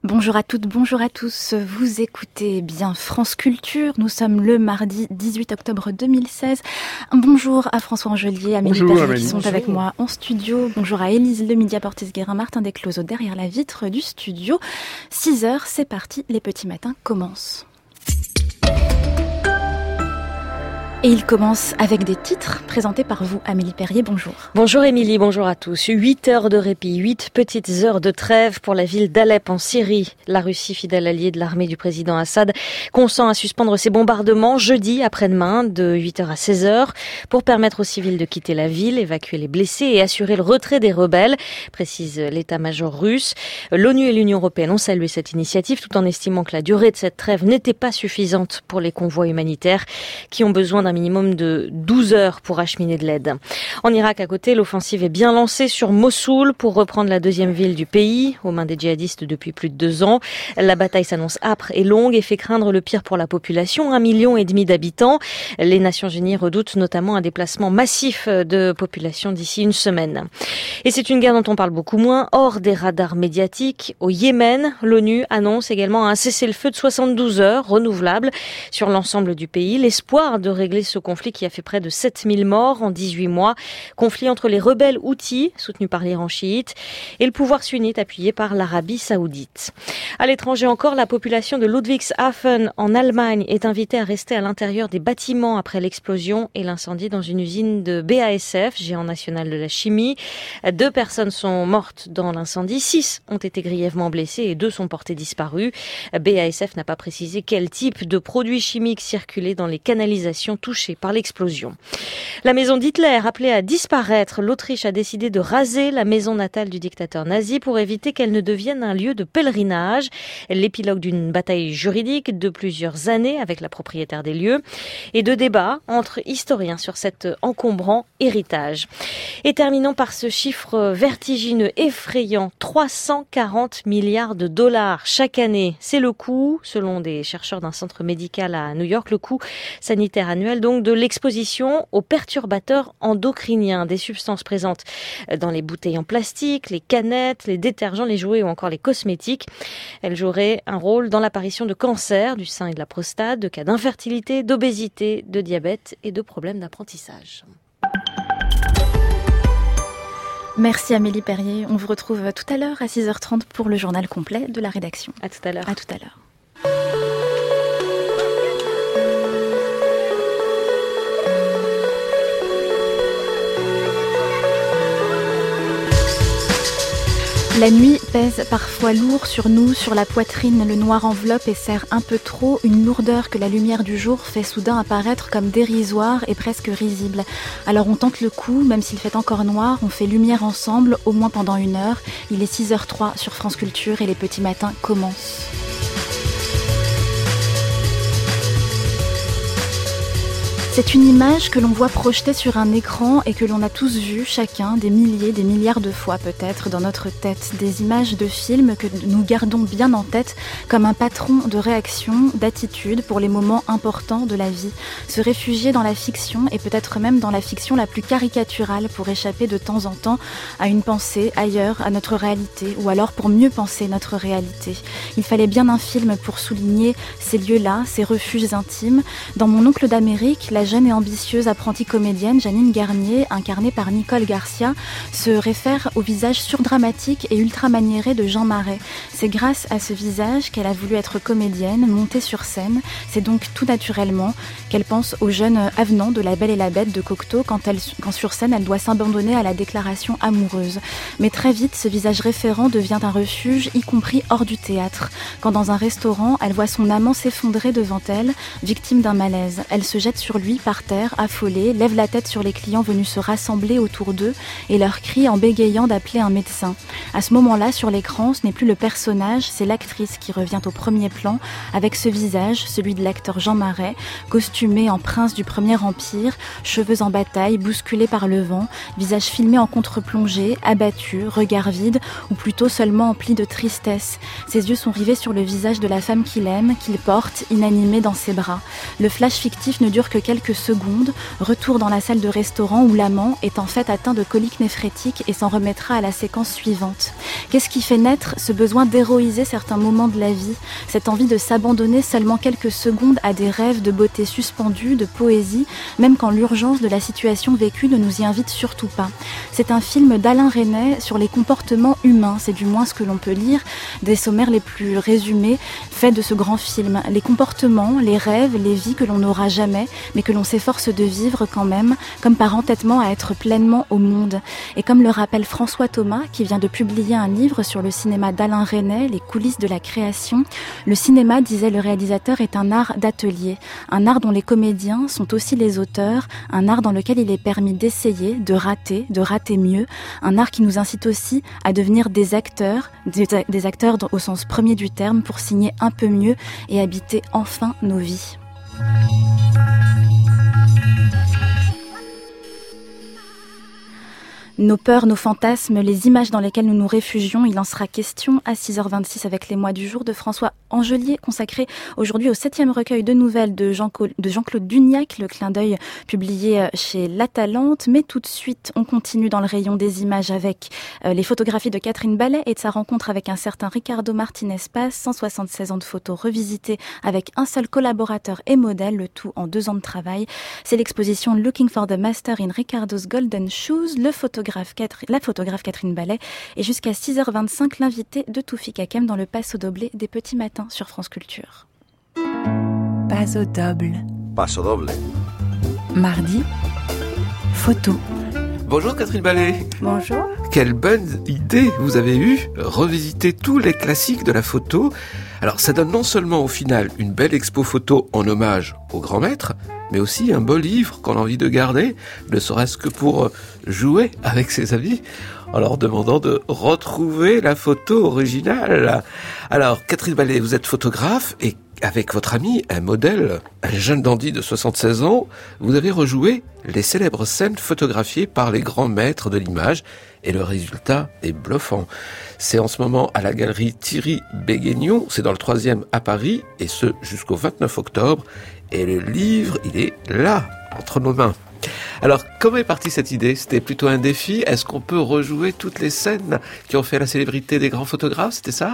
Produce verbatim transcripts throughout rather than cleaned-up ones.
Bonjour à toutes, bonjour à tous. Vous écoutez bien France Culture. Nous sommes le mardi dix-huit octobre deux mille seize. Un bonjour à François Angelier, Amélie Perrier qui sont bonjour. Avec moi en studio. Bonjour à Élise Lemidia Portes-Guérin, Martin Descloseaux derrière la vitre du studio. six heures, c'est parti, les petits matins commencent. Et il commence avec des titres présentés par vous, Amélie Perrier. Bonjour. Bonjour Émilie, bonjour à tous. Huit heures de répit, huit petites heures de trêve pour la ville d'Alep en Syrie. La Russie, fidèle alliée de l'armée du président Assad, consent à suspendre ses bombardements jeudi après-demain de huit heures à seize heures pour permettre aux civils de quitter la ville, évacuer les blessés et assurer le retrait des rebelles, précise l'état-major russe. L'ONU et l'Union européenne ont salué cette initiative tout en estimant que la durée de cette trêve n'était pas suffisante pour les convois humanitaires qui ont besoin d'un minimum de douze heures pour acheminer de l'aide. En Irak, à côté, l'offensive est bien lancée sur Mossoul pour reprendre la deuxième ville du pays, aux mains des djihadistes depuis plus de deux ans. La bataille s'annonce âpre et longue et fait craindre le pire pour la population, un million et demi d'habitants. Les Nations Unies redoutent notamment un déplacement massif de population d'ici une semaine. Et c'est une guerre dont on parle beaucoup moins, hors des radars médiatiques. Au Yémen, l'ONU annonce également un cessez-le-feu de soixante-douze heures renouvelable sur l'ensemble du pays. L'espoir de régler ce conflit qui a fait près de sept mille morts en dix-huit mois. Conflit entre les rebelles houthis, soutenus par l'Iran chiite, et le pouvoir sunnite appuyé par l'Arabie saoudite. À l'étranger encore, la population de Ludwigshafen en Allemagne est invitée à rester à l'intérieur des bâtiments après l'explosion et l'incendie dans une usine de B A S F, géant national de la chimie. Deux personnes sont mortes dans l'incendie, six ont été grièvement blessées et deux sont portées disparues. B A S F n'a pas précisé quel type de produits chimiques circulaient dans les canalisations touchées par l'explosion. La maison d'Hitler appelée à disparaître, l'Autriche a décidé de raser la maison natale du dictateur nazi pour éviter qu'elle ne devienne un lieu de pèlerinage. L'épilogue d'une bataille juridique de plusieurs années avec la propriétaire des lieux et de débats entre historiens sur cet encombrant héritage. Et terminons par ce chiffre vertigineux, effrayant, trois cent quarante milliards de dollars chaque année. C'est le coût, selon des chercheurs d'un centre médical à New York, le coût sanitaire annuel donc de l'exposition aux perturbateurs endocriniens, des substances présentes dans les bouteilles en plastique, les canettes, les détergents, les jouets ou encore les cosmétiques. Elles joueraient un rôle dans l'apparition de cancers du sein et de la prostate, de cas d'infertilité, d'obésité, de diabète et de problèmes d'apprentissage. Merci Amélie Perrier. On vous retrouve tout à l'heure à six heures trente pour le journal complet de la rédaction. À tout à l'heure. À tout à l'heure. La nuit pèse parfois lourd sur nous, sur la poitrine, le noir enveloppe et serre un peu trop, une lourdeur que la lumière du jour fait soudain apparaître comme dérisoire et presque risible. Alors on tente le coup, même s'il fait encore noir, on fait lumière ensemble, au moins pendant une heure. Il est six heures trois sur France Culture et les petits matins commencent. C'est une image que l'on voit projetée sur un écran et que l'on a tous vu, chacun, des milliers, des milliards de fois peut-être, dans notre tête. Des images de films que nous gardons bien en tête comme un patron de réaction, d'attitude pour les moments importants de la vie. Se réfugier dans la fiction et peut-être même dans la fiction la plus caricaturale pour échapper de temps en temps à une pensée ailleurs, à notre réalité, ou alors pour mieux penser notre réalité. Il fallait bien un film pour souligner ces lieux-là, ces refuges intimes. Dans Mon oncle d'Amérique, la jeune et ambitieuse apprentie comédienne Janine Garnier, incarnée par Nicole Garcia, se réfère au visage surdramatique et ultra-maniéré de Jean Marais. C'est grâce à ce visage qu'elle a voulu être comédienne, montée sur scène. C'est donc tout naturellement qu'elle pense au jeune avenant de La Belle et la Bête de Cocteau quand, elle, quand sur scène elle doit s'abandonner à la déclaration amoureuse. Mais très vite, ce visage référent devient un refuge, y compris hors du théâtre. Quand dans un restaurant, elle voit son amant s'effondrer devant elle, victime d'un malaise. Elle se jette sur lui par terre, affolée, lève la tête sur les clients venus se rassembler autour d'eux et leur crie en bégayant d'appeler un médecin. À ce moment-là, sur l'écran, ce n'est plus le personnage, c'est l'actrice qui revient au premier plan avec ce visage, celui de l'acteur Jean Marais, costumé en prince du Premier Empire, cheveux en bataille, bousculé par le vent, visage filmé en contre-plongée, abattu, regard vide ou plutôt seulement empli de tristesse. Ses yeux sont rivés sur le visage de la femme qu'il aime, qu'il porte, inanimée dans ses bras. Le flash fictif ne dure que quelques quelques secondes, retour dans la salle de restaurant où l'amant est en fait atteint de coliques néphrétiques et s'en remettra à la séquence suivante. Qu'est-ce qui fait naître ce besoin d'héroïser certains moments de la vie, cette envie de s'abandonner seulement quelques secondes à des rêves de beauté suspendue, de poésie, même quand l'urgence de la situation vécue ne nous y invite surtout pas. C'est un film d'Alain Resnais sur les comportements humains, c'est du moins ce que l'on peut lire des sommaires les plus résumés faits de ce grand film. Les comportements, les rêves, les vies que l'on n'aura jamais, mais que l'on s'efforce de vivre quand même, comme par entêtement à être pleinement au monde. Et comme le rappelle François Thomas, qui vient de publier un livre sur le cinéma d'Alain Resnais, Les coulisses de la création, le cinéma, disait le réalisateur, est un art d'atelier, un art dont les comédiens sont aussi les auteurs, un art dans lequel il est permis d'essayer, de rater, de rater mieux, un art qui nous incite aussi à devenir des acteurs, des, des acteurs au sens premier du terme, pour signer un peu mieux et habiter enfin nos vies. Nos peurs, nos fantasmes, les images dans lesquelles nous nous réfugions, il en sera question à six heures vingt-six avec Les Mois du Jour de François Angelier, consacré aujourd'hui au septième recueil de nouvelles de, Jean de Jean-Claude Dugnac, le clin d'œil publié chez La Talente. Mais tout de suite, on continue dans le rayon des images avec euh, les photographies de Catherine Ballet et de sa rencontre avec un certain Ricardo Martinez-Paz, cent soixante-seize ans de photos revisitées avec un seul collaborateur et modèle, le tout en deux ans de travail. C'est l'exposition Looking for the Master in Ricardo's Golden Shoes, le photographe la photographe Catherine Ballet, et jusqu'à six heures vingt-cinq, l'invité de Toufik Hakem dans le Passo Doble des petits matins sur France Culture. Passo Doble. Passo Doble. Mardi, photo. Bonjour Catherine Ballet. Bonjour. Quelle bonne idée vous avez eue, revisiter tous les classiques de la photo. Alors ça donne non seulement au final une belle expo photo en hommage au grand maître, mais aussi un beau livre qu'on a envie de garder, ne serait-ce que pour jouer avec ses amis, en leur demandant de retrouver la photo originale. Alors Catherine Ballet, vous êtes photographe et avec votre ami, un modèle, un jeune dandy de soixante-seize ans, vous avez rejoué les célèbres scènes photographiées par les grands maîtres de l'image et le résultat est bluffant. C'est en ce moment à la galerie Thierry Béguignon, c'est dans le troisième à Paris et ce jusqu'au vingt-neuf octobre et le livre, il est là, entre nos mains. Alors, comment est partie cette idée ? C'était plutôt un défi ? Est-ce qu'on peut rejouer toutes les scènes qui ont fait la célébrité des grands photographes ? C'était ça ?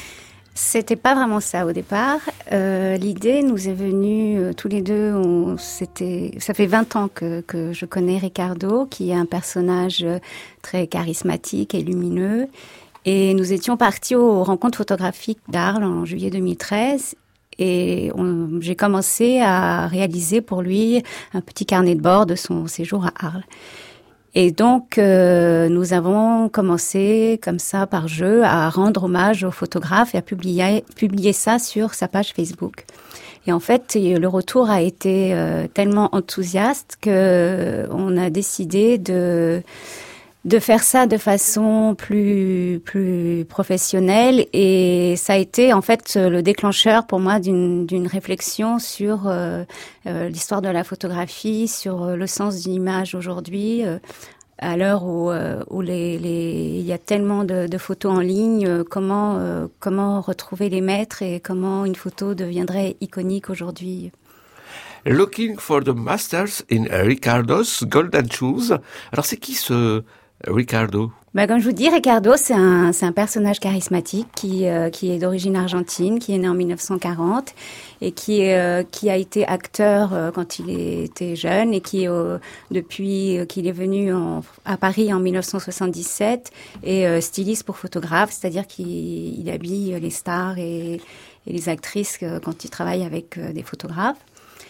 C'était pas vraiment ça au départ. Euh, l'idée nous est venue euh, tous les deux. On, c'était, ça fait vingt ans que, que je connais Ricardo, qui est un personnage euh, très charismatique et lumineux. Et nous étions partis aux rencontres photographiques d'Arles en juillet deux mille treize. Et on, j'ai commencé à réaliser pour lui un petit carnet de bord de son séjour à Arles. Et donc, euh, nous avons commencé, comme ça, par jeu, à rendre hommage au photographe et à publier, publier ça sur sa page Facebook. Et en fait, le retour a été euh, tellement enthousiaste que on a décidé de de faire ça de façon plus plus professionnelle, et ça a été en fait le déclencheur pour moi d'une d'une réflexion sur euh, euh, l'histoire de la photographie, sur le sens d'une image aujourd'hui, euh, à l'heure où euh, où les les il y a tellement de, de photos en ligne, euh, comment euh, comment retrouver les maîtres et comment une photo deviendrait iconique aujourd'hui. Looking for the Masters in Ricardo's Golden Shoes. Alors c'est qui ce Ricardo? Bah, comme je vous dis, Ricardo, c'est un, c'est un personnage charismatique qui, euh, qui est d'origine argentine, qui est né en mille neuf cent quarante et qui, euh, qui a été acteur euh, quand il était jeune et qui, euh, depuis qu'il est venu en, à Paris en mille neuf cent soixante-dix-sept, est euh, styliste pour photographe, c'est-à-dire qu'il il habille les stars et, et les actrices euh, quand il travaille avec euh, des photographes.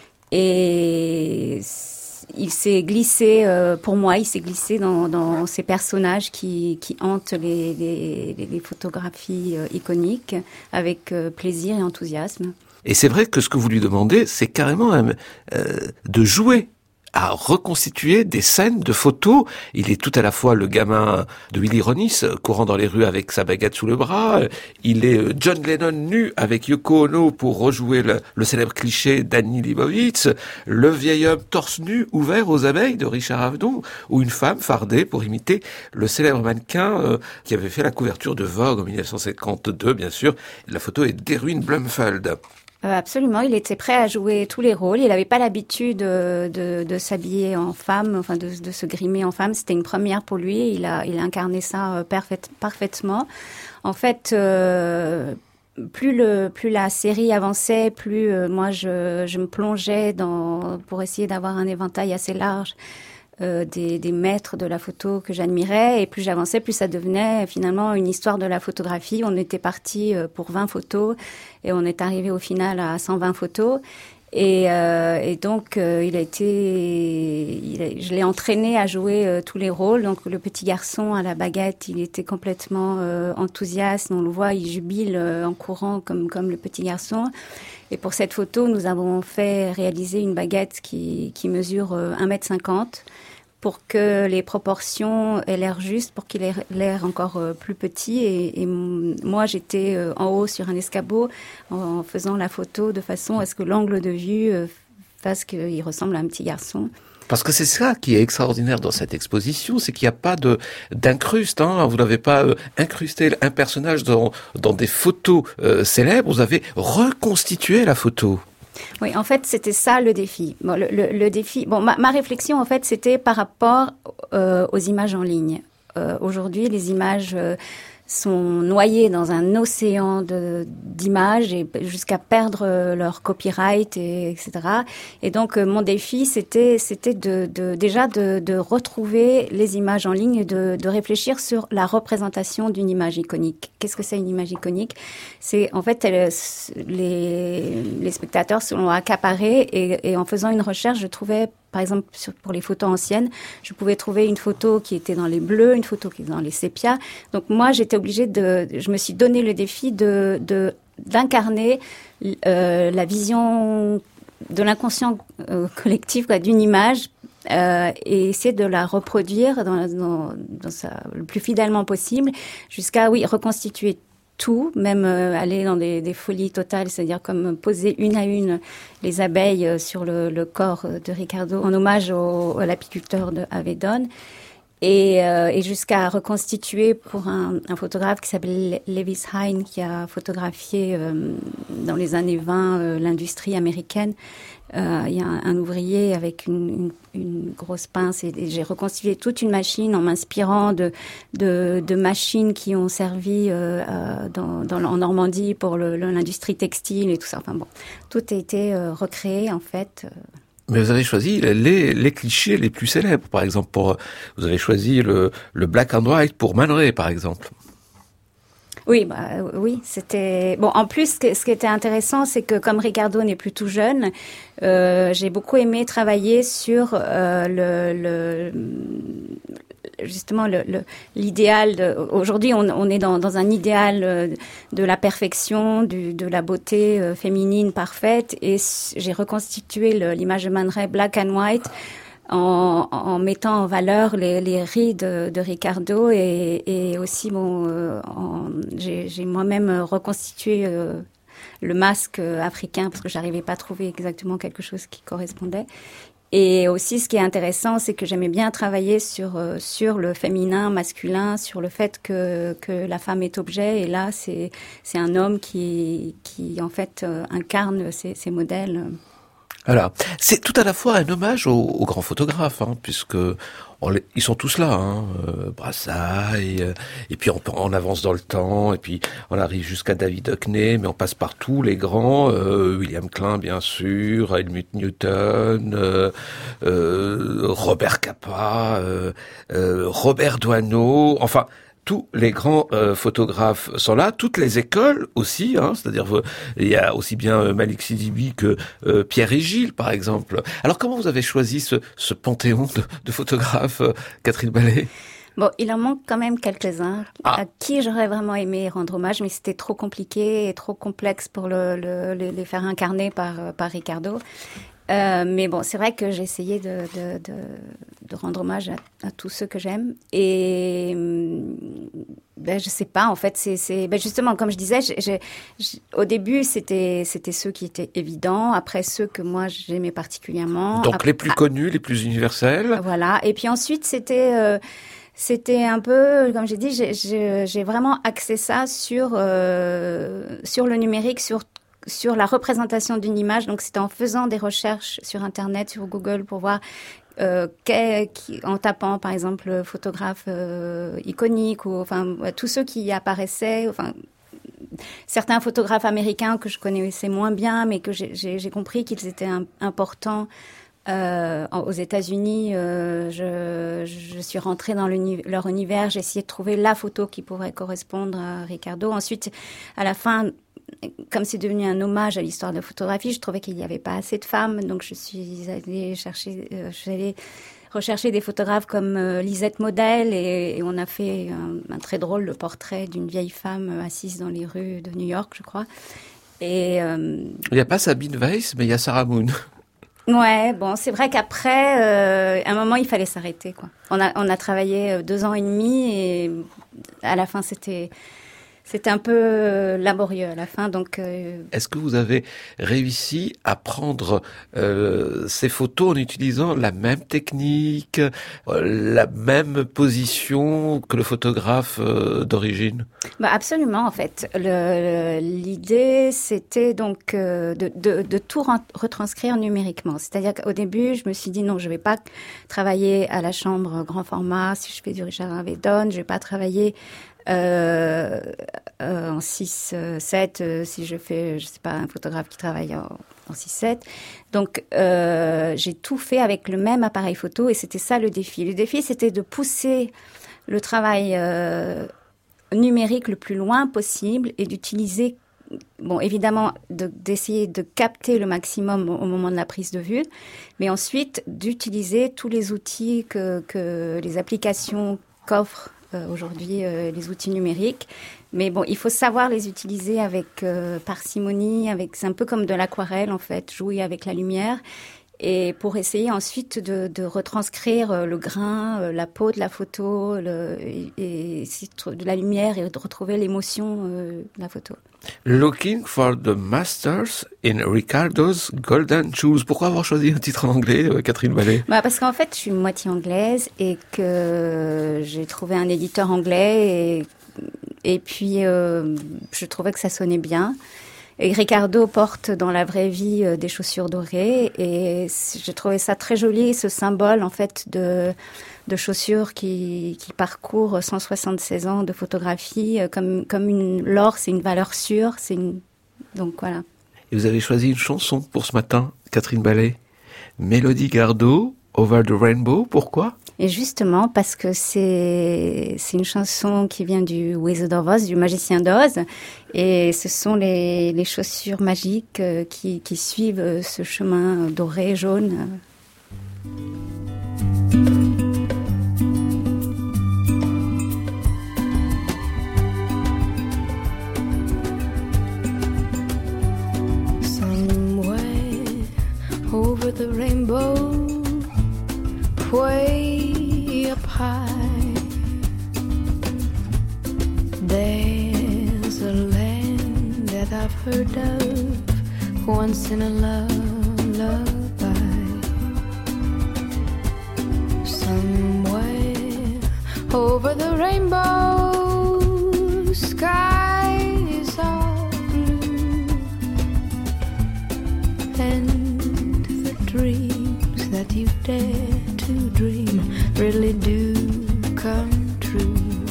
Et il s'est glissé, euh, pour moi, il s'est glissé dans, dans ces personnages qui, qui hantent les, les, les photographies euh, iconiques avec euh, plaisir et enthousiasme. Et c'est vrai que ce que vous lui demandez, c'est carrément euh, de jouer à reconstituer des scènes de photos. Il est tout à la fois le gamin de Willy Ronis, courant dans les rues avec sa baguette sous le bras. Il est John Lennon nu avec Yoko Ono pour rejouer le, le célèbre cliché d'Annie Leibovitz. Le vieil homme torse nu ouvert aux abeilles de Richard Avedon, ou une femme fardée pour imiter le célèbre mannequin euh, qui avait fait la couverture de Vogue en mille neuf cent cinquante-deux, bien sûr. La photo est d'Erwin Blumfeld. Euh, absolument, il était prêt à jouer tous les rôles. Il n'avait pas l'habitude de, de, de s'habiller en femme, enfin de, de se grimer en femme. C'était une première pour lui. Il a, il a incarné ça parfait, parfaitement. En fait, euh, plus le, plus la série avançait, plus euh, moi je, je me plongeais dans pour essayer d'avoir un éventail assez large. Euh, des, des maîtres de la photo que j'admirais, et plus j'avançais, plus ça devenait finalement une histoire de la photographie. On était parti pour vingt photos et on est arrivé au final à cent vingt photos. Et, euh, et donc, euh, il a été, il a, je l'ai entraîné à jouer euh, tous les rôles. Donc, le petit garçon à la baguette, il était complètement euh, enthousiaste. On le voit, il jubile euh, en courant comme comme le petit garçon. Et pour cette photo, nous avons fait réaliser une baguette qui qui mesure euh, un mètre cinquante pour que les proportions aient l'air justes, pour qu'il ait l'air encore euh, plus petit. Et, et moi, j'étais euh, en haut sur un escabeau en, en faisant la photo de façon à ce que l'angle de vue euh, fasse qu'il ressemble à un petit garçon. Parce que c'est ça qui est extraordinaire dans cette exposition, c'est qu'il n'y a pas de d'incruste. Hein. Vous n'avez pas euh, incrusté un personnage dans dans des photos euh, célèbres. Vous avez reconstitué la photo. Oui, en fait, c'était ça le défi. Bon, le, le, le défi. Bon, ma, ma réflexion, en fait, c'était par rapport euh, aux images en ligne. Euh, aujourd'hui, les images euh, sont noyées dans un océan de d'images et jusqu'à perdre leur copyright et etc. Et donc, euh, mon défi, c'était c'était de, de déjà de, de retrouver les images en ligne et de, de réfléchir sur la représentation d'une image iconique. Qu'est-ce que c'est une image iconique? C'est en fait elle, les les spectateurs se l'ont accaparé et, et en faisant une recherche, je trouvais par exemple, sur, pour les photos anciennes, je pouvais trouver une photo qui était dans les bleus, une photo qui était dans les sépias. Donc moi, j'étais obligée de, je me suis donné le défi de, de d'incarner euh, la vision de l'inconscient euh, collectif quoi, d'une image euh, et essayer de la reproduire dans, dans, dans sa, le plus fidèlement possible, jusqu'à oui reconstituer tout, même euh, aller dans des, des folies totales, c'est-à-dire comme poser une à une les abeilles sur le, le corps de Ricardo en hommage au, à l'apiculteur de Avedon, et, euh, et jusqu'à reconstituer pour un, un photographe qui s'appelle Lewis Hine, qui a photographié euh, dans les années vingt euh, l'industrie américaine. Euh, il y a un, un ouvrier avec une, une, une grosse pince et, et j'ai reconstitué toute une machine en m'inspirant de, de, de machines qui ont servi euh, dans, dans, en Normandie pour le, l'industrie textile et tout ça. Enfin bon, tout a été euh, recréé en fait. Mais vous avez choisi les, les clichés les plus célèbres, par exemple. Pour, vous avez choisi le, le black and white pour Man Ray, par exemple. Oui, bah, oui, c'était bon. En plus, ce, que, ce qui était intéressant, c'est que comme Ricardo n'est plus tout jeune, euh, j'ai beaucoup aimé travailler sur euh, le, le justement le, le, l'idéal. De, aujourd'hui, on, on est dans, dans un idéal de la perfection, du, de la beauté euh, féminine parfaite, et j'ai reconstitué le, l'image de Man Ray black and white. En, en mettant en valeur les, les rides de, de Ricardo et, et aussi bon, euh, en, j'ai, j'ai moi-même reconstitué euh, le masque africain parce que j'arrivais pas à trouver exactement quelque chose qui correspondait. Et aussi, ce qui est intéressant, c'est que j'aimais bien travailler sur euh, sur le féminin, masculin, sur le fait que que la femme est objet. Et là, c'est c'est un homme qui qui en fait euh, incarne ces, ces modèles. Voilà, c'est tout à la fois un hommage aux, aux grands photographes, hein, puisque on les, ils sont tous là, hein, euh, Brassailles, euh, et puis on, on avance dans le temps, et puis on arrive jusqu'à David Hockney, mais on passe par tous les grands, euh, William Klein bien sûr, Helmut Newton, euh, euh, Robert Capa, euh, euh, Robert Doisneau, enfin tous les grands euh, photographes sont là, toutes les écoles aussi, hein, c'est-à-dire euh, il y a aussi bien euh, Malik Sidibi que euh, Pierre et Gilles, par exemple. Alors comment vous avez choisi ce, ce panthéon de, de photographes, euh, Catherine Ballet ? Bon, il en manque quand même quelques-uns ah. à qui j'aurais vraiment aimé rendre hommage, mais c'était trop compliqué et trop complexe pour le, le, le, les faire incarner par, par Ricardo. Euh, mais bon, c'est vrai que j'ai essayé de, de, de, de rendre hommage à, à tous ceux que j'aime. Et ben, je sais pas, en fait, c'est, c'est ben justement, comme je disais, j'ai, j'ai, j'ai, au début, c'était, c'était ceux qui étaient évidents. Après, ceux que moi, j'aimais particulièrement. Donc, après, les plus connus, les plus universels. Voilà. Et puis ensuite, c'était... Euh, C'était un peu, comme j'ai dit, j'ai, j'ai, j'ai vraiment axé ça sur euh, sur le numérique, sur sur la représentation d'une image. Donc, c'était en faisant des recherches sur Internet, sur Google, pour voir euh, qu'est, qui, en tapant, par exemple, photographe euh, iconique, ou enfin tous ceux qui apparaissaient, enfin certains photographes américains que je connaissais moins bien, mais que j'ai, j'ai, j'ai compris qu'ils étaient un, importants. Euh, aux États-Unis, euh, je, je suis rentrée dans leur univers. J'ai essayé de trouver la photo qui pourrait correspondre à Ricardo. Ensuite, à la fin, comme c'est devenu un hommage à l'histoire de la photographie, je trouvais qu'il n'y avait pas assez de femmes. Donc, je suis allée chercher, euh, je suis allée rechercher des photographes comme euh, Lisette Model et, et on a fait un, un très drôle le portrait d'une vieille femme assise dans les rues de New York, je crois. Et euh, il n'y a pas Sabine Weiss, mais il y a Sarah Moon. Ouais, bon, c'est vrai qu'après, euh, à un moment, il fallait s'arrêter, quoi. On a, on a travaillé deux ans et demi et à la fin, c'était, c'était un peu laborieux à la fin, donc. Euh... Est-ce que vous avez réussi à prendre euh, ces photos en utilisant la même technique, euh, la même position que le photographe euh, d'origine? Bah absolument, en fait. Le, l'idée, c'était donc euh, de, de, de tout retranscrire numériquement. C'est-à-dire qu'au début, je me suis dit non, je vais pas travailler à la chambre grand format si je fais du Richard Avedon, je vais pas travailler Euh, euh, en six sept euh, si je fais, je sais pas, un photographe qui travaille en, en six sept. Donc, euh, j'ai tout fait avec le même appareil photo et c'était ça le défi. Le défi, c'était de pousser le travail euh, numérique le plus loin possible et d'utiliser, bon, évidemment, de, d'essayer de capter le maximum au, au moment de la prise de vue, mais ensuite d'utiliser tous les outils que, que les applications qu'offrent Euh, aujourd'hui euh, les outils numériques, mais bon, il faut savoir les utiliser avec euh, parcimonie, avec, c'est un peu comme de l'aquarelle en fait, jouer avec la lumière, et pour essayer ensuite de, de retranscrire euh, le grain, euh, la peau de la photo, le, et, et de la lumière, et de retrouver l'émotion euh, de la photo. Looking for the Masters in Ricardo's Golden Shoes. Pourquoi avoir choisi un titre en anglais, Catherine Ballet? Bah parce qu'en fait, je suis moitié anglaise et que j'ai trouvé un éditeur anglais et, et puis euh, je trouvais que ça sonnait bien. Et Ricardo porte dans la vraie vie euh, des chaussures dorées et j'ai trouvé ça très joli, ce symbole en fait de de chaussures qui qui parcourt cent soixante-seize ans de photographie euh, comme comme une l'or, c'est une valeur sûre, c'est une donc voilà. Et vous avez choisi une chanson pour ce matin, Catherine Ballet, Mélodie Gardot, Over the Rainbow. Pourquoi? Et justement parce que c'est c'est une chanson qui vient du Wizard of Oz, du magicien d'Oz, et ce sont les les chaussures magiques euh, qui qui suivent ce chemin doré jaune. Somewhere over the rainbow, way up high, there's a land that I've heard of once in a lullaby. Somewhere over the rainbow, skies are blue, and the dreams that you dare to dream really do come true.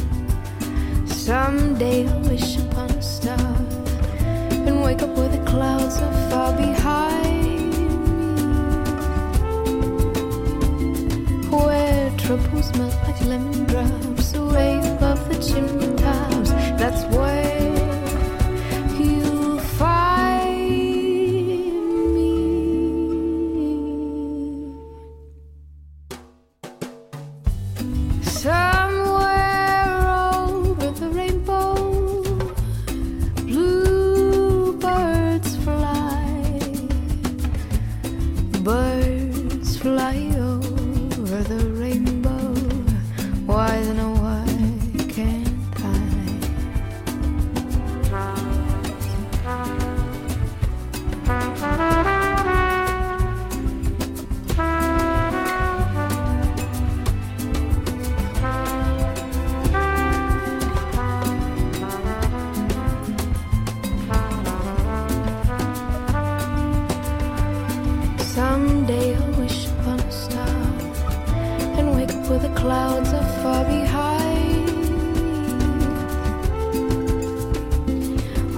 Someday I'll wish upon a star and wake up where the clouds are far behind me, where troubles melt like lemon drops away above the chimney tops. That's where you'll find me. Somewhere over the rainbow, bluebirds fly, birds fly over the rainbow. Why then, oh, why can't I?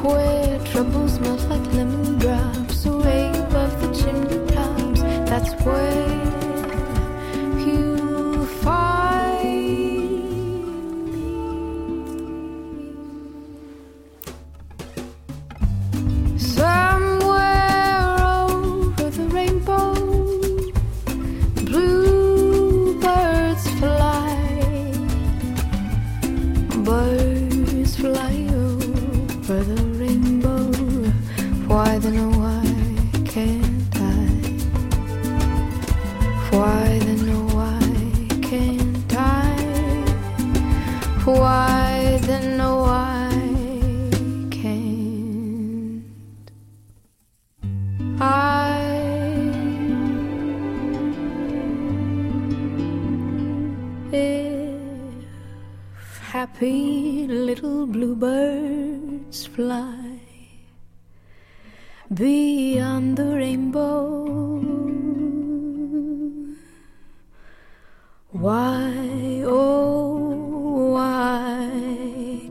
where trouble smells like lemon drops away above the chimney tops. That's where you find me. Somewhere over the rainbow, bluebirds fly, birds fly over the rainbow. Why then oh why can't I? Why then oh why can't I? Why then oh why can't I? If happy little bluebirds fly beyond the rainbow, why, oh, why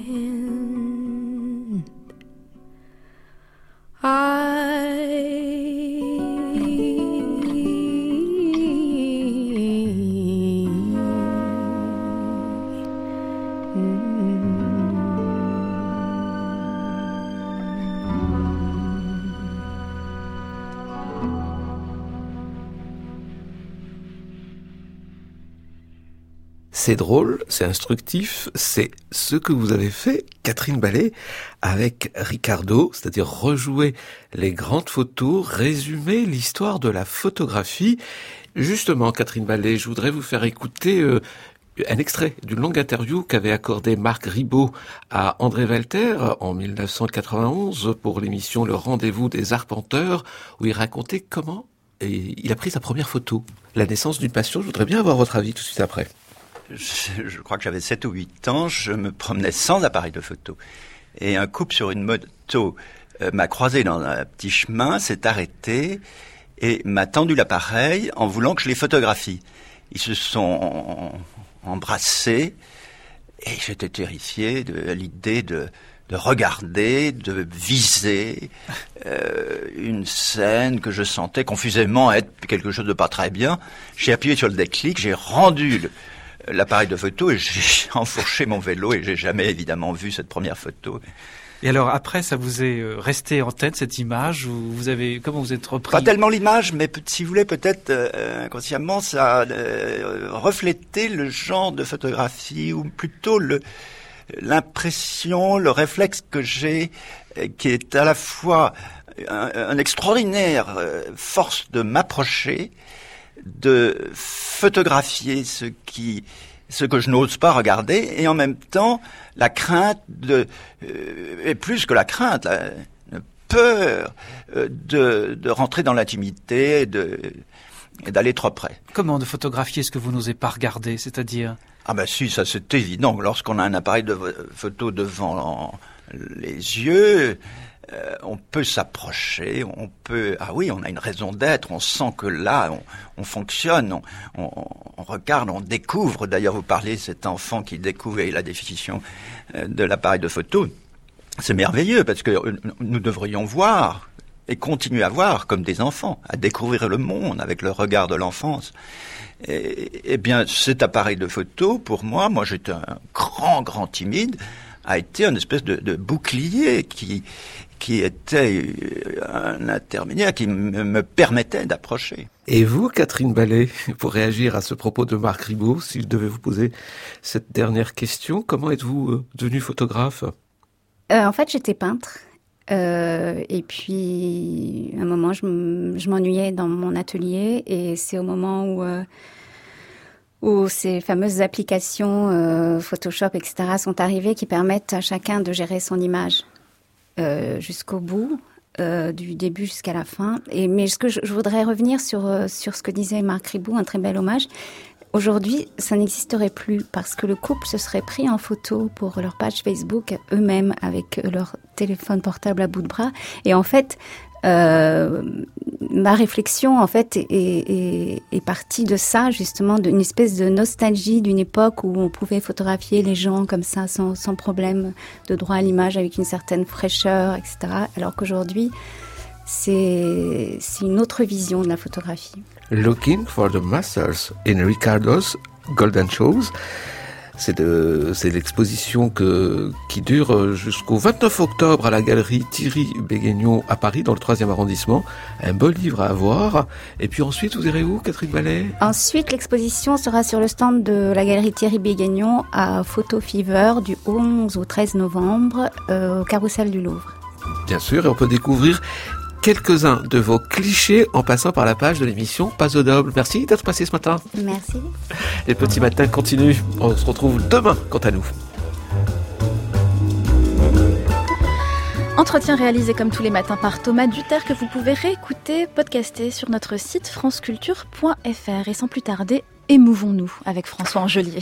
can't I? C'est drôle, c'est instructif, c'est ce que vous avez fait, Catherine Ballet, avec Ricardo, c'est-à-dire rejouer les grandes photos, résumer l'histoire de la photographie. Justement, Catherine Ballet, je voudrais vous faire écouter euh, un extrait d'une longue interview qu'avait accordé Marc Ribot à André Walter en mille neuf cent quatre-vingt-onze pour l'émission Le Rendez-vous des Arpenteurs, où il racontait comment il a pris sa première photo, la naissance d'une passion. Je voudrais bien avoir votre avis tout de suite après. Je, je crois que j'avais sept ou huit ans, je me promenais sans appareil de photo. Et un couple sur une moto euh, m'a croisé dans un petit chemin, s'est arrêté et m'a tendu l'appareil en voulant que je les photographie. Ils se sont embrassés et j'étais terrifié de l'idée de, de regarder, de viser euh, une scène que je sentais confusément être quelque chose de pas très bien. J'ai appuyé sur le déclic, j'ai rendu le l'appareil de photo et j'ai enfourché mon vélo et j'ai jamais évidemment vu cette première photo. Et alors après, ça vous est resté en tête cette image, ou vous avez comment vous êtes repris? Pas tellement l'image, mais si vous voulez peut-être euh, inconsciemment, ça a euh, reflété le genre de photographie ou plutôt le l'impression, le réflexe que j'ai, euh, qui est à la fois un, un extraordinaire euh, force de m'approcher, de photographier ce qui, ce que je n'ose pas regarder, et en même temps la crainte de, euh, et plus que la crainte, la, la peur euh, de, de rentrer dans l'intimité et, de, et d'aller trop près. Comment de photographier ce que vous n'osez pas regarder, c'est-à-dire? Ah ben si, ça c'est évident. Lorsqu'on a un appareil de photo devant les yeux, Euh, on peut s'approcher, on peut... Ah oui, on a une raison d'être, on sent que là, on, on fonctionne, on, on, on regarde, on découvre. D'ailleurs, vous parlez de cet enfant qui découvre la définition de l'appareil de photo. C'est merveilleux, parce que nous devrions voir et continuer à voir comme des enfants, à découvrir le monde avec le regard de l'enfance. Et, et bien, cet appareil de photo, pour moi, moi j'étais un grand, grand timide, a été une espèce de, de bouclier qui... qui était un intermédiaire qui me, me permettait d'approcher. Et vous, Catherine Ballet, pour réagir à ce propos de Marc Ribot, si je devais vous poser cette dernière question, comment êtes-vous euh, devenue photographe? euh, En fait, j'étais peintre. Euh, et puis, à un moment, je, m- je m'ennuyais dans mon atelier. Et c'est au moment où... Euh, où ces fameuses applications euh, Photoshop, et cetera sont arrivées qui permettent à chacun de gérer son image. Euh, jusqu'au bout, euh, du début jusqu'à la fin. Et, mais ce que je, je voudrais revenir sur, euh, sur ce que disait Marc Ribot, un très bel hommage. Aujourd'hui, ça n'existerait plus parce que le couple se serait pris en photo pour leur page Facebook eux-mêmes avec leur téléphone portable à bout de bras. Et en fait, Euh, ma réflexion, en fait, est, est, est partie de ça, justement, d'une espèce de nostalgie d'une époque où on pouvait photographier les gens comme ça, sans, sans problème de droit à l'image, avec une certaine fraîcheur, et cetera. Alors qu'aujourd'hui, c'est, c'est une autre vision de la photographie. Looking for the Masters in Ricardo's Golden Shows. C'est, de, c'est l'exposition que, qui dure jusqu'au vingt-neuf octobre à la galerie Thierry Béguignon à Paris, dans le troisième arrondissement. Un beau livre à voir. Et puis ensuite, vous irez où, Catherine Ballet ? Ensuite, l'exposition sera sur le stand de la galerie Thierry Béguignon à Photo Fever du onze au treize novembre euh, au Carrousel du Louvre. Bien sûr, et on peut découvrir quelques-uns de vos clichés en passant par la page de l'émission Pas au double. Merci d'être passé ce matin. Merci. Les petits matins continuent. On se retrouve demain, quant à nous. Entretien réalisé comme tous les matins par Thomas Duterre, que vous pouvez réécouter, podcaster sur notre site franceculture point f r. Et sans plus tarder, émouvons-nous avec François Angelier.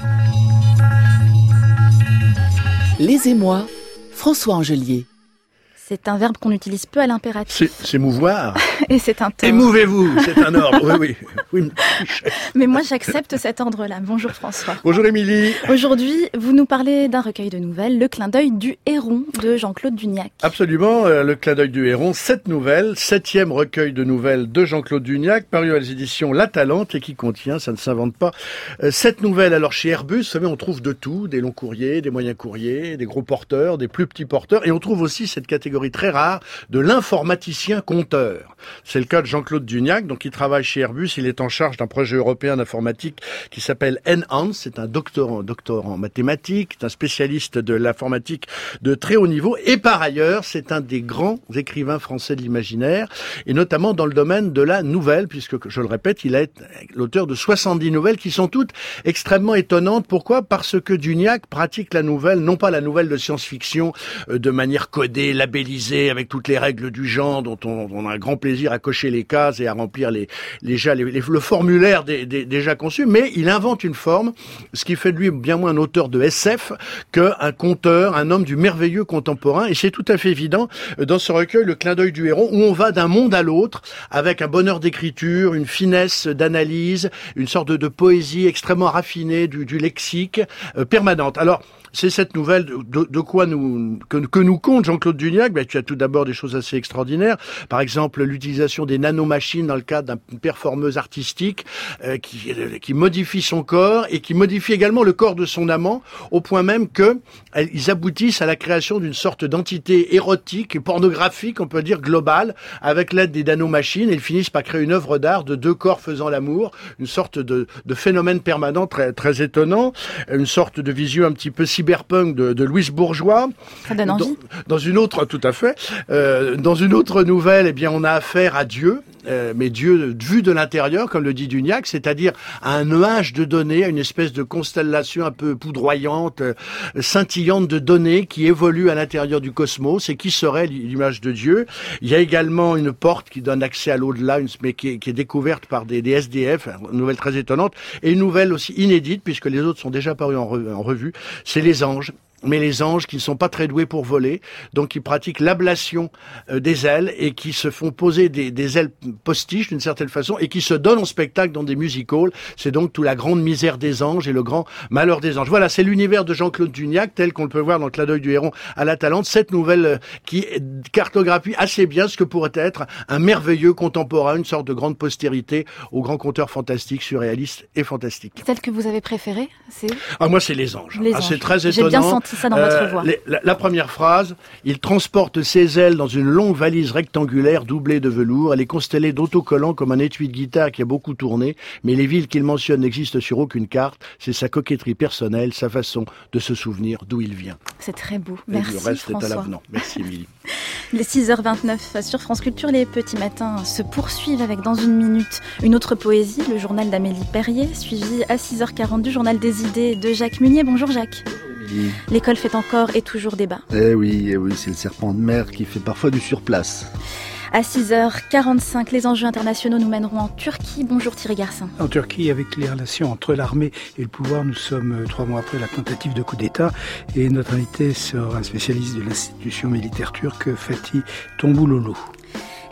Les émois, François Angelier. C'est un verbe qu'on utilise peu à l'impératif. C'est, c'est mouvoir. Et c'est un tort. Émouvez-vous, c'est un ordre. Oui, oui. oui. Mais moi, j'accepte cet ordre-là. Bonjour François. Bonjour Émilie. Aujourd'hui, vous nous parlez d'un recueil de nouvelles, Le clin d'œil du héron de Jean-Claude Dugnac. Absolument, euh, Le clin d'œil du héron, sept nouvelles, septième recueil de nouvelles de Jean-Claude Dugnac, paru à les éditions La Talente et qui contient, ça ne s'invente pas, euh, sept nouvelles. Alors chez Airbus, vous savez, on trouve de tout, des longs courriers, des moyens courriers, des gros porteurs, des plus petits porteurs, et on trouve aussi cette catégorie très rare de l'informaticien conteur. C'est le cas de Jean-Claude Dugnac, donc il travaille chez Airbus, il est en charge d'un projet européen d'informatique qui s'appelle Enhance, c'est un doctorant, doctorant en mathématiques, c'est un spécialiste de l'informatique de très haut niveau, et par ailleurs, c'est un des grands écrivains français de l'imaginaire, et notamment dans le domaine de la nouvelle, puisque, je le répète, il est l'auteur de soixante-dix nouvelles qui sont toutes extrêmement étonnantes. Pourquoi ? Parce que Dugnac pratique la nouvelle, non pas la nouvelle de science-fiction, euh, de manière codée, labellisée, avec toutes les règles du genre dont on, on a un grand plaisir à cocher les cases et à remplir les, les, les, les, le formulaire des, des, déjà conçu, mais il invente une forme, ce qui fait de lui bien moins un auteur de S F qu'un conteur, un homme du merveilleux contemporain, et c'est tout à fait évident dans ce recueil, Le clin d'œil du héron, où on va d'un monde à l'autre, avec un bonheur d'écriture, une finesse d'analyse, une sorte de, de poésie extrêmement raffinée, du, du lexique euh, permanente. Alors, c'est cette nouvelle de, de quoi nous que, que nous compte Jean-Claude Dugnac. Ben, tu as tout d'abord des choses assez extraordinaires. Par exemple, l'utilisation des nanomachines dans le cadre d'une performeuse artistique euh, qui, qui modifie son corps et qui modifie également le corps de son amant, au point même que elles, ils aboutissent à la création d'une sorte d'entité érotique et pornographique, on peut dire globale, avec l'aide des nanomachines. Et ils finissent par créer une œuvre d'art de deux corps faisant l'amour, une sorte de, de phénomène permanent très, très étonnant, une sorte de vision un petit peu cyberpunk de, de Louise Bourgeois. Ça donne envie. Dans, dans une autre, tout à fait. Euh, dans une autre nouvelle, eh bien, on a affaire à Dieu. Euh, mais Dieu vu de l'intérieur, comme le dit Dugnac, c'est-à-dire à un nuage de données, à une espèce de constellation un peu poudroyante, euh, scintillante de données qui évolue à l'intérieur du cosmos et qui serait l'image de Dieu. Il y a également une porte qui donne accès à l'au-delà, une, mais qui est, qui est découverte par des, des S D F, une nouvelle très étonnante, et une nouvelle aussi inédite, puisque les autres sont déjà parus en, re, en revue, c'est Les Anges. Mais les anges qui ne sont pas très doués pour voler, donc qui pratiquent l'ablation euh, des ailes et qui se font poser des, des ailes postiches d'une certaine façon et qui se donnent en spectacle dans des music-halls. C'est donc toute la grande misère des anges et le grand malheur des anges. Voilà, c'est l'univers de Jean-Claude Dugnac tel qu'on le peut voir dans le clin d'œil du héron à la Talente. Cette nouvelle euh, qui cartographie assez bien ce que pourrait être un merveilleux contemporain, une sorte de grande postérité aux grands conteurs fantastiques, surréalistes et fantastiques. Celle que vous avez préférée, c'est Ah, moi, c'est Les Anges. Les ah, Anges. C'est très étonnant. J'ai bien senti ça dans votre voix. Euh, les, la, la première phrase, il transporte ses ailes dans une longue valise rectangulaire doublée de velours. Elle est constellée d'autocollants comme un étui de guitare qui a beaucoup tourné, mais les villes qu'il mentionne n'existent sur aucune carte. C'est sa coquetterie personnelle, sa façon de se souvenir d'où il vient. C'est très beau. Et Merci le reste François. est à l'avenant. Merci Émilie. Les six heures vingt-neuf sur France Culture, les petits matins se poursuivent avec dans une minute une autre poésie, le journal d'Amélie Perrier, suivi à six heures quarante du journal des idées de Jacques Munier. Bonjour Jacques. Oui. L'école fait encore et toujours débat. Eh oui, eh oui, c'est le serpent de mer qui fait parfois du surplace. À six heures quarante-cinq, les enjeux internationaux nous mèneront en Turquie. Bonjour Thierry Garcin. En Turquie, avec les relations entre l'armée et le pouvoir, nous sommes trois mois après la tentative de coup d'État et notre invité sera un spécialiste de l'institution militaire turque, Fatih Tombouloğlu.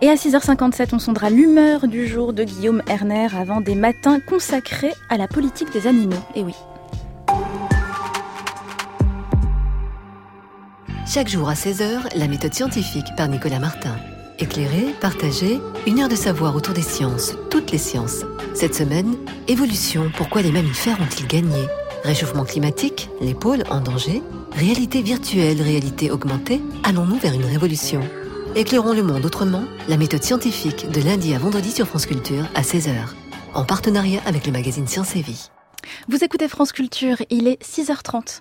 Et à six heures cinquante-sept, on sondera l'humeur du jour de Guillaume Erner avant des matins consacrés à la politique des animaux. Et oui. Chaque jour à seize heures, la méthode scientifique par Nicolas Martin. Éclairer, partager, une heure de savoir autour des sciences, toutes les sciences. Cette semaine, évolution, pourquoi les mammifères ont-ils gagné ? Réchauffement climatique, les pôles en danger ? Réalité virtuelle, réalité augmentée ? Allons-nous vers une révolution ? Éclairons le monde autrement, la méthode scientifique de lundi à vendredi sur France Culture à seize heures. En partenariat avec le magazine Science et Vie. Vous écoutez France Culture, il est six heures trente.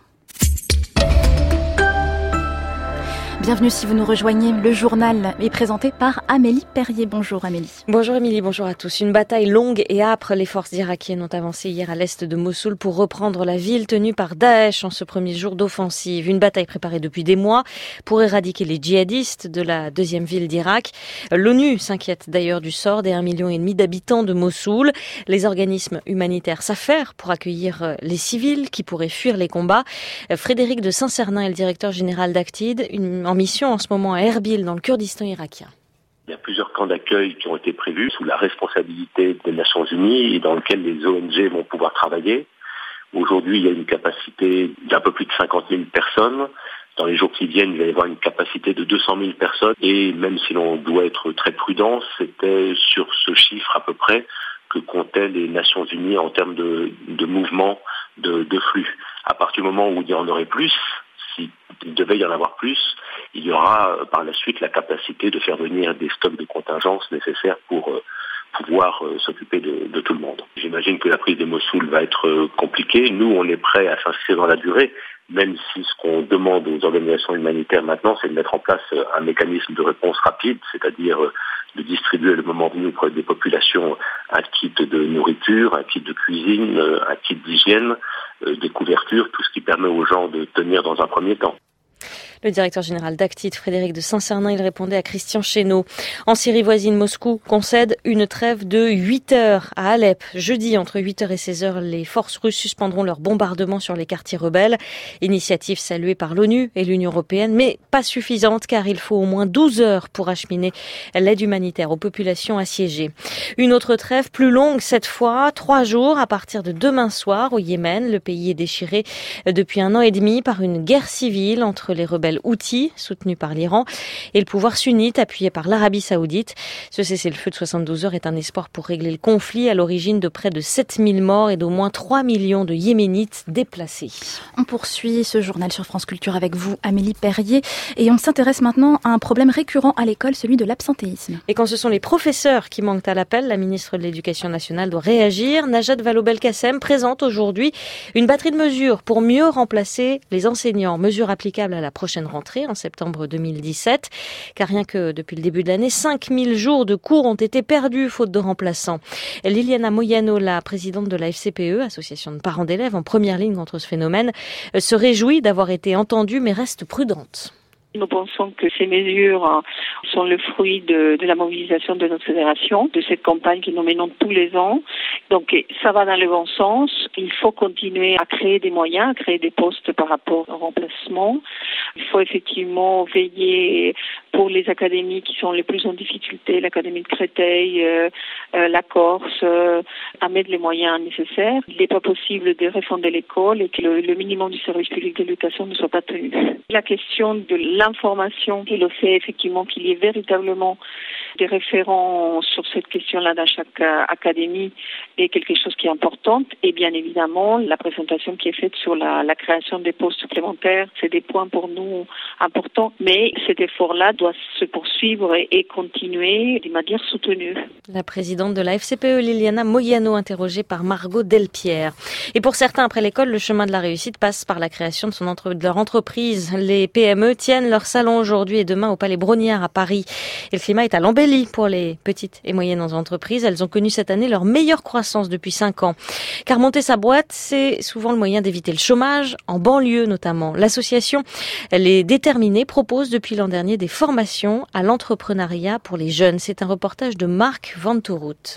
Bienvenue si vous nous rejoignez. Le journal est présenté par Amélie Perrier. Bonjour Amélie. Bonjour Émilie, bonjour à tous. Une bataille longue et âpre. Les forces irakiennes ont avancé hier à l'est de Mossoul pour reprendre la ville tenue par Daesh en ce premier jour d'offensive. Une bataille préparée depuis des mois pour éradiquer les djihadistes de la deuxième ville d'Irak. L'ONU s'inquiète d'ailleurs du sort des un million et demi d'habitants de Mossoul. Les organismes humanitaires s'affairent pour accueillir les civils qui pourraient fuir les combats. Frédéric de Saint-Cernin est le directeur général d'Actid, une en mission en ce moment à Erbil, dans le Kurdistan irakien. Il y a plusieurs camps d'accueil qui ont été prévus sous la responsabilité des Nations Unies et dans lesquels les O N G vont pouvoir travailler. Aujourd'hui, il y a une capacité d'un peu plus de cinquante mille personnes. Dans les jours qui viennent, il va y avoir une capacité de deux cent mille personnes. Et même si l'on doit être très prudent, c'était sur ce chiffre à peu près que comptaient les Nations Unies en termes de, de mouvement, de, de flux. À partir du moment où il y en aurait plus, s'il devait y en avoir plus, il y aura euh, par la suite la capacité de faire venir des stocks de contingence nécessaires pour euh, pouvoir euh, s'occuper de, de tout le monde. J'imagine que la prise de Mossoul va être euh, compliquée. Nous, on est prêts à s'inscrire dans la durée, même si ce qu'on demande aux organisations humanitaires maintenant, c'est de mettre en place euh, un mécanisme de réponse rapide, c'est-à-dire euh, de distribuer le moment venu auprès des populations un kit de nourriture, un kit de cuisine, euh, un kit d'hygiène, euh, des couvertures, tout ce qui permet aux gens de tenir dans un premier temps. Le directeur général d'Actid, Frédéric de Saint-Cernin, il répondait à Christian Chesneau. En Syrie voisine, Moscou concède une trêve de huit heures à Alep. Jeudi, entre huit heures et seize heures, les forces russes suspendront leur bombardement sur les quartiers rebelles. Initiative saluée par l'ONU et l'Union européenne, mais pas suffisante car il faut au moins douze heures pour acheminer l'aide humanitaire aux populations assiégées. Une autre trêve plus longue cette fois, trois jours à partir de demain soir au Yémen. Le pays est déchiré depuis un an et demi par une guerre civile entre les rebelles Houthis, soutenu par l'Iran, et le pouvoir sunnite appuyé par l'Arabie Saoudite. Ce cessez-le-feu de soixante-douze heures est un espoir pour régler le conflit à l'origine de près de sept mille morts et d'au moins trois millions de Yéménites déplacés. On poursuit ce journal sur France Culture avec vous, Amélie Perrier, et on s'intéresse maintenant à un problème récurrent à l'école, celui de l'absentéisme. Et quand ce sont les professeurs qui manquent à l'appel, la ministre de l'Éducation nationale doit réagir. Najat Vallaud-Belkacem présente aujourd'hui une batterie de mesures pour mieux remplacer les enseignants. Mesures applicables à la prochaine rentrée en septembre deux mille dix-sept, car rien que depuis le début de l'année, cinq mille jours de cours ont été perdus faute de remplaçants. Liliana Moyano, la présidente de la F C P E, association de parents d'élèves en première ligne contre ce phénomène, se réjouit d'avoir été entendue mais reste prudente. Nous pensons que ces mesures sont le fruit de, de la mobilisation de notre fédération, de cette campagne que nous menons tous les ans. Donc ça va dans le bon sens. Il faut continuer à créer des moyens, à créer des postes par rapport au remplacement. Il faut effectivement veiller pour les académies qui sont les plus en difficulté, l'Académie de Créteil, euh, euh, la Corse, euh, à mettre les moyens nécessaires. Il n'est pas possible de refonder l'école et que le, le minimum du service public de l'éducation ne soit pas tenu. La question de l'information et le fait effectivement qu'il y ait véritablement des référents sur cette question-là dans chaque euh, académie est quelque chose qui est important. Et bien évidemment, la présentation qui est faite sur la, la création des postes supplémentaires, c'est des points pour nous importants. Mais cet effort-là doit se poursuivre et, et continuer de manière soutenue. La présidente de la F C P E, Liliana Moyano, interrogée par Margot Delpierre. Et pour certains, après l'école, le chemin de la réussite passe par la création de, son entre... de leur entreprise. Les P M E tiennent leur salon aujourd'hui et demain au Palais Brongniart à Paris. Et le climat est à l'embellie pour les petites et moyennes entreprises. Elles ont connu cette année leur meilleure croissance depuis cinq ans. Car monter sa boîte, c'est souvent le moyen d'éviter le chômage, en banlieue notamment. L'association Les Déterminés propose depuis l'an dernier des formations à l'entrepreneuriat pour les jeunes. C'est un reportage de Marc Vantourut.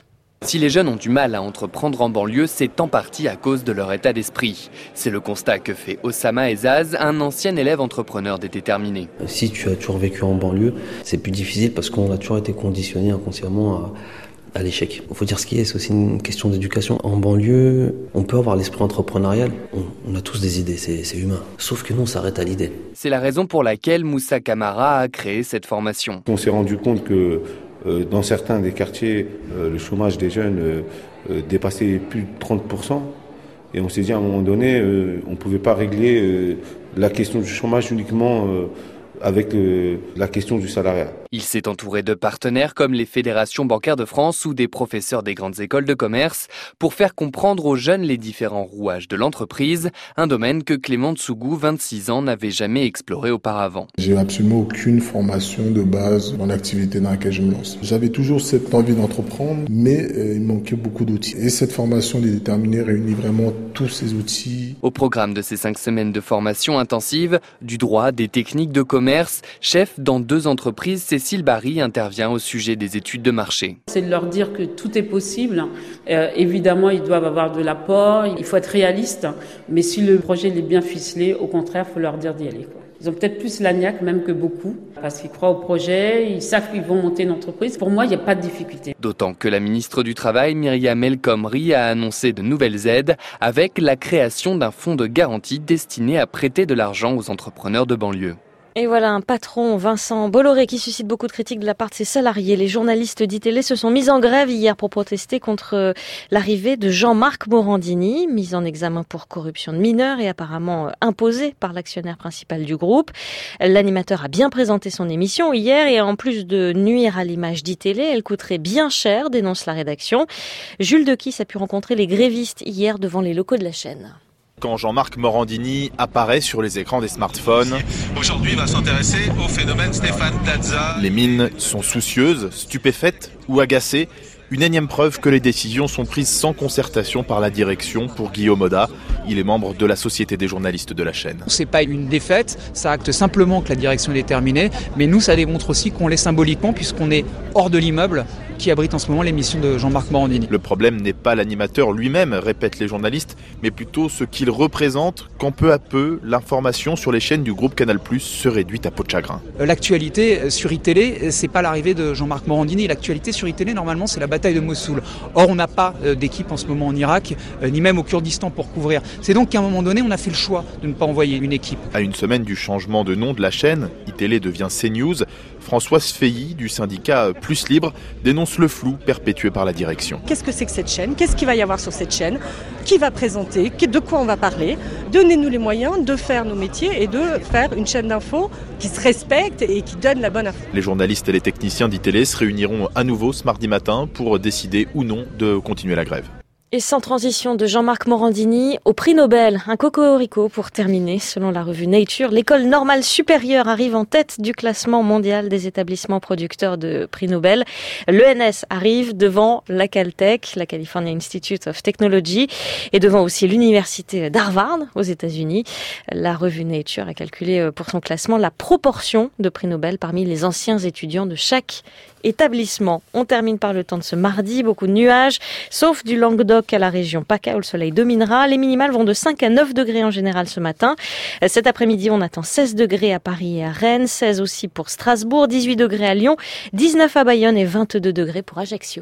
Si les jeunes ont du mal à entreprendre en banlieue, c'est en partie à cause de leur état d'esprit. C'est le constat que fait Osama Ezaz, un ancien élève entrepreneur déterminé. Si tu as toujours vécu en banlieue, c'est plus difficile parce qu'on a toujours été conditionné inconsciemment à... à l'échec. Il faut dire ce qui est, c'est aussi une question d'éducation. En banlieue, on peut avoir l'esprit entrepreneurial, on, on a tous des idées, c'est, c'est humain. Sauf que nous, on s'arrête à l'idée. C'est la raison pour laquelle Moussa Camara a créé cette formation. On s'est rendu compte que euh, dans certains des quartiers, euh, le chômage des jeunes euh, euh, dépassait plus de trente pour cent. Et on s'est dit à un moment donné, euh, on ne pouvait pas régler euh, la question du chômage uniquement euh, avec euh, la question du salariat. Il s'est entouré de partenaires comme les fédérations bancaires de France ou des professeurs des grandes écoles de commerce pour faire comprendre aux jeunes les différents rouages de l'entreprise, un domaine que Clément Tsougou, vingt-six ans, n'avait jamais exploré auparavant. J'ai absolument aucune formation de base dans l'activité dans laquelle je me lance. J'avais toujours cette envie d'entreprendre, mais euh, il manquait beaucoup d'outils. Et cette formation des déterminés réunit vraiment tous ces outils. Au programme de ces cinq semaines de formation intensive, du droit, des techniques de commerce, chef dans deux entreprises, Cécile Barry intervient au sujet des études de marché. C'est de leur dire que tout est possible. Euh, évidemment, ils doivent avoir de l'apport, il faut être réaliste, mais si le projet est bien ficelé, au contraire, il faut leur dire d'y aller, quoi. Ils ont peut-être plus la niaque même que beaucoup, parce qu'ils croient au projet, ils savent qu'ils vont monter une entreprise. Pour moi, il n'y a pas de difficulté. D'autant que la ministre du Travail, Myriam El Khomri, a annoncé de nouvelles aides avec la création d'un fonds de garantie destiné à prêter de l'argent aux entrepreneurs de banlieue. Et voilà un patron, Vincent Bolloré, qui suscite beaucoup de critiques de la part de ses salariés. Les journalistes d'I-Télé se sont mis en grève hier pour protester contre l'arrivée de Jean-Marc Morandini, mis en examen pour corruption de mineurs et apparemment imposé par l'actionnaire principal du groupe. L'animateur a bien présenté son émission hier et en plus de nuire à l'image d'I-Télé, elle coûterait bien cher, dénonce la rédaction. Jules Dequisse a pu rencontrer les grévistes hier devant les locaux de la chaîne. Quand Jean-Marc Morandini apparaît sur les écrans des smartphones. Aujourd'hui, il va s'intéresser au phénomène Stéphane Plaza. Les mines sont soucieuses, stupéfaites ou agacées. Une énième preuve que les décisions sont prises sans concertation par la direction pour Guillaume Oda. Il est membre de la Société des journalistes de la chaîne. C'est pas une défaite, ça acte simplement que la direction est terminée, mais nous ça démontre aussi qu'on l'est symboliquement puisqu'on est hors de l'immeuble qui abrite en ce moment l'émission de Jean-Marc Morandini. Le problème n'est pas l'animateur lui-même, répètent les journalistes, mais plutôt ce qu'il représente quand peu à peu l'information sur les chaînes du groupe Canal plus se réduit à peau de chagrin. L'actualité sur I-Télé, c'est pas l'arrivée de Jean-Marc Morandini. L'actualité sur I-Télé, normalement, c'est la bataille de Mossoul. Or, on n'a pas d'équipe en ce moment en Irak, ni même au Kurdistan pour couvrir. C'est donc qu'à un moment donné, on a fait le choix de ne pas envoyer une équipe. À une semaine du changement de nom de la chaîne, I-Télé devient CNews. Françoise Feilly, du syndicat Plus Libre, dénonce le flou perpétué par la direction. Qu'est-ce que c'est que cette chaîne ? Qu'est-ce qu'il va y avoir sur cette chaîne ? Qui va présenter ? De quoi on va parler ? Donnez-nous les moyens de faire nos métiers et de faire une chaîne d'infos qui se respecte et qui donne la bonne info. Les journalistes et les techniciens d'I-Télé se réuniront à nouveau ce mardi matin pour décider ou non de continuer la grève. Et sans transition de Jean-Marc Morandini au prix Nobel, un cocorico pour terminer. Selon la revue Nature, l'école normale supérieure arrive en tête du classement mondial des établissements producteurs de prix Nobel. L'E N S arrive devant la Caltech, la California Institute of Technology, et devant aussi l'université d'Harvard aux États-Unis. La revue Nature a calculé pour son classement la proportion de prix Nobel parmi les anciens étudiants de chaque établissement. On termine par le temps de ce mardi, beaucoup de nuages, sauf du Languedoc à la région PACA où le soleil dominera. Les minimales vont de cinq à neuf degrés en général ce matin. Cet après-midi, on attend seize degrés à Paris et à Rennes, seize aussi pour Strasbourg, dix-huit degrés à Lyon, dix-neuf à Bayonne et vingt-deux degrés pour Ajaccio.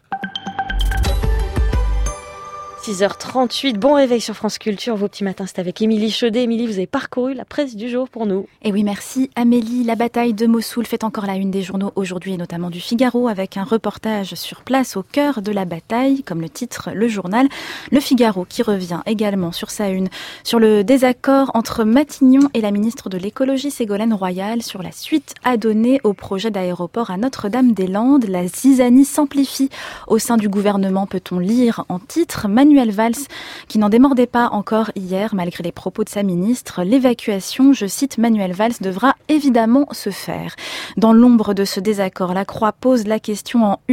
six heures trente-huit, bon réveil sur France Culture. Vos petits matins, c'est avec Émilie Chaudet. Émilie, vous avez parcouru la presse du jour pour nous. Et oui, merci Amélie. La bataille de Mossoul fait encore la une des journaux aujourd'hui, et notamment du Figaro, avec un reportage sur place au cœur de la bataille, comme le titre le journal. Le Figaro qui revient également sur sa une sur le désaccord entre Matignon et la ministre de l'écologie Ségolène Royal sur la suite à donner au projet d'aéroport à Notre-Dame-des-Landes. La zizanie s'amplifie au sein du gouvernement, peut-on lire en titre. Manuel Valls, qui n'en démordait pas encore hier, malgré les propos de sa ministre. L'évacuation, je cite Manuel Valls, devra évidemment se faire. Dans l'ombre de ce désaccord, la Croix pose la question en une.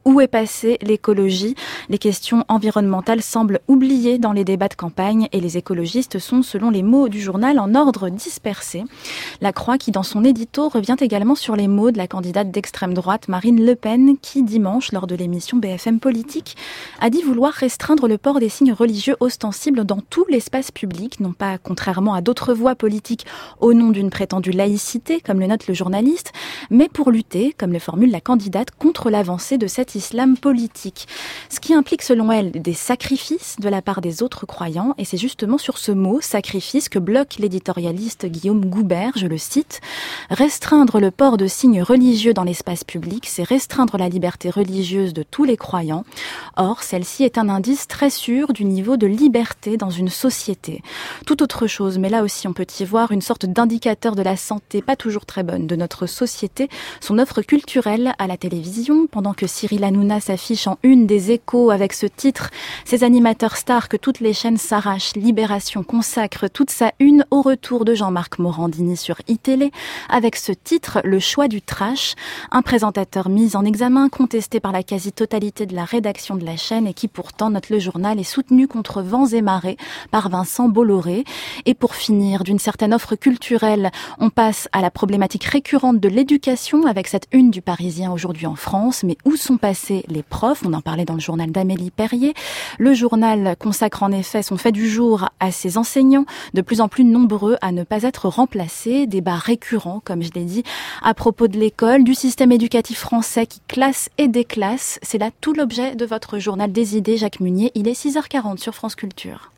Où est passée l'écologie ? Les questions environnementales semblent oubliées dans les débats de campagne et les écologistes sont, selon les mots du journal, en ordre dispersé. La Croix qui, dans son édito, revient également sur les mots de la candidate d'extrême droite Marine Le Pen qui, dimanche, lors de l'émission B F M Politique, a dit vouloir restreindre le port des signes religieux ostensibles dans tout l'espace public, non pas contrairement à d'autres voix politiques au nom d'une prétendue laïcité, comme le note le journaliste, mais pour lutter, comme le formule la candidate, contre l'avancée de cet islam politique. Ce qui implique, selon elle, des sacrifices de la part des autres croyants, et c'est justement sur ce mot, sacrifice, que bloque l'éditorialiste Guillaume Goubert, je le cite, « Restreindre le port de signes religieux dans l'espace public, c'est restreindre la liberté religieuse de tous les croyants. Or, celle-ci est un indice très sûr du niveau de liberté dans une société. Tout autre chose, mais là aussi on peut y voir une sorte d'indicateur de la santé pas toujours très bonne de notre société, son offre culturelle à la télévision, pendant que Cyril Hanouna s'affiche en une des Échos avec ce titre « Ces animateurs stars que toutes les chaînes s'arrachent, Libération consacre toute sa une au retour de Jean-Marc Morandini sur iTélé, avec ce titre « Le choix du trash », un présentateur mis en examen, contesté par la quasi-totalité de la rédaction de la chaîne et qui pourtant, note le journal, est soutenu contre vents et marées par Vincent Bolloré. Et pour finir, d'une certaine offre culturelle, on passe à la problématique récurrente de l'éducation avec cette une du Parisien aujourd'hui en France. Mais où sont passés les profs ? On en parlait dans le journal d'Amélie Perrier. Le journal consacre en effet son fait du jour à ses enseignants, de plus en plus nombreux à ne pas être remplacés. Débat récurrent, comme je l'ai dit, à propos de l'école, du système éducatif français qui classe et déclasse. C'est là tout l'objet de votre journal des idées, Jacques Munier. Il est six heures quarante sur France Culture.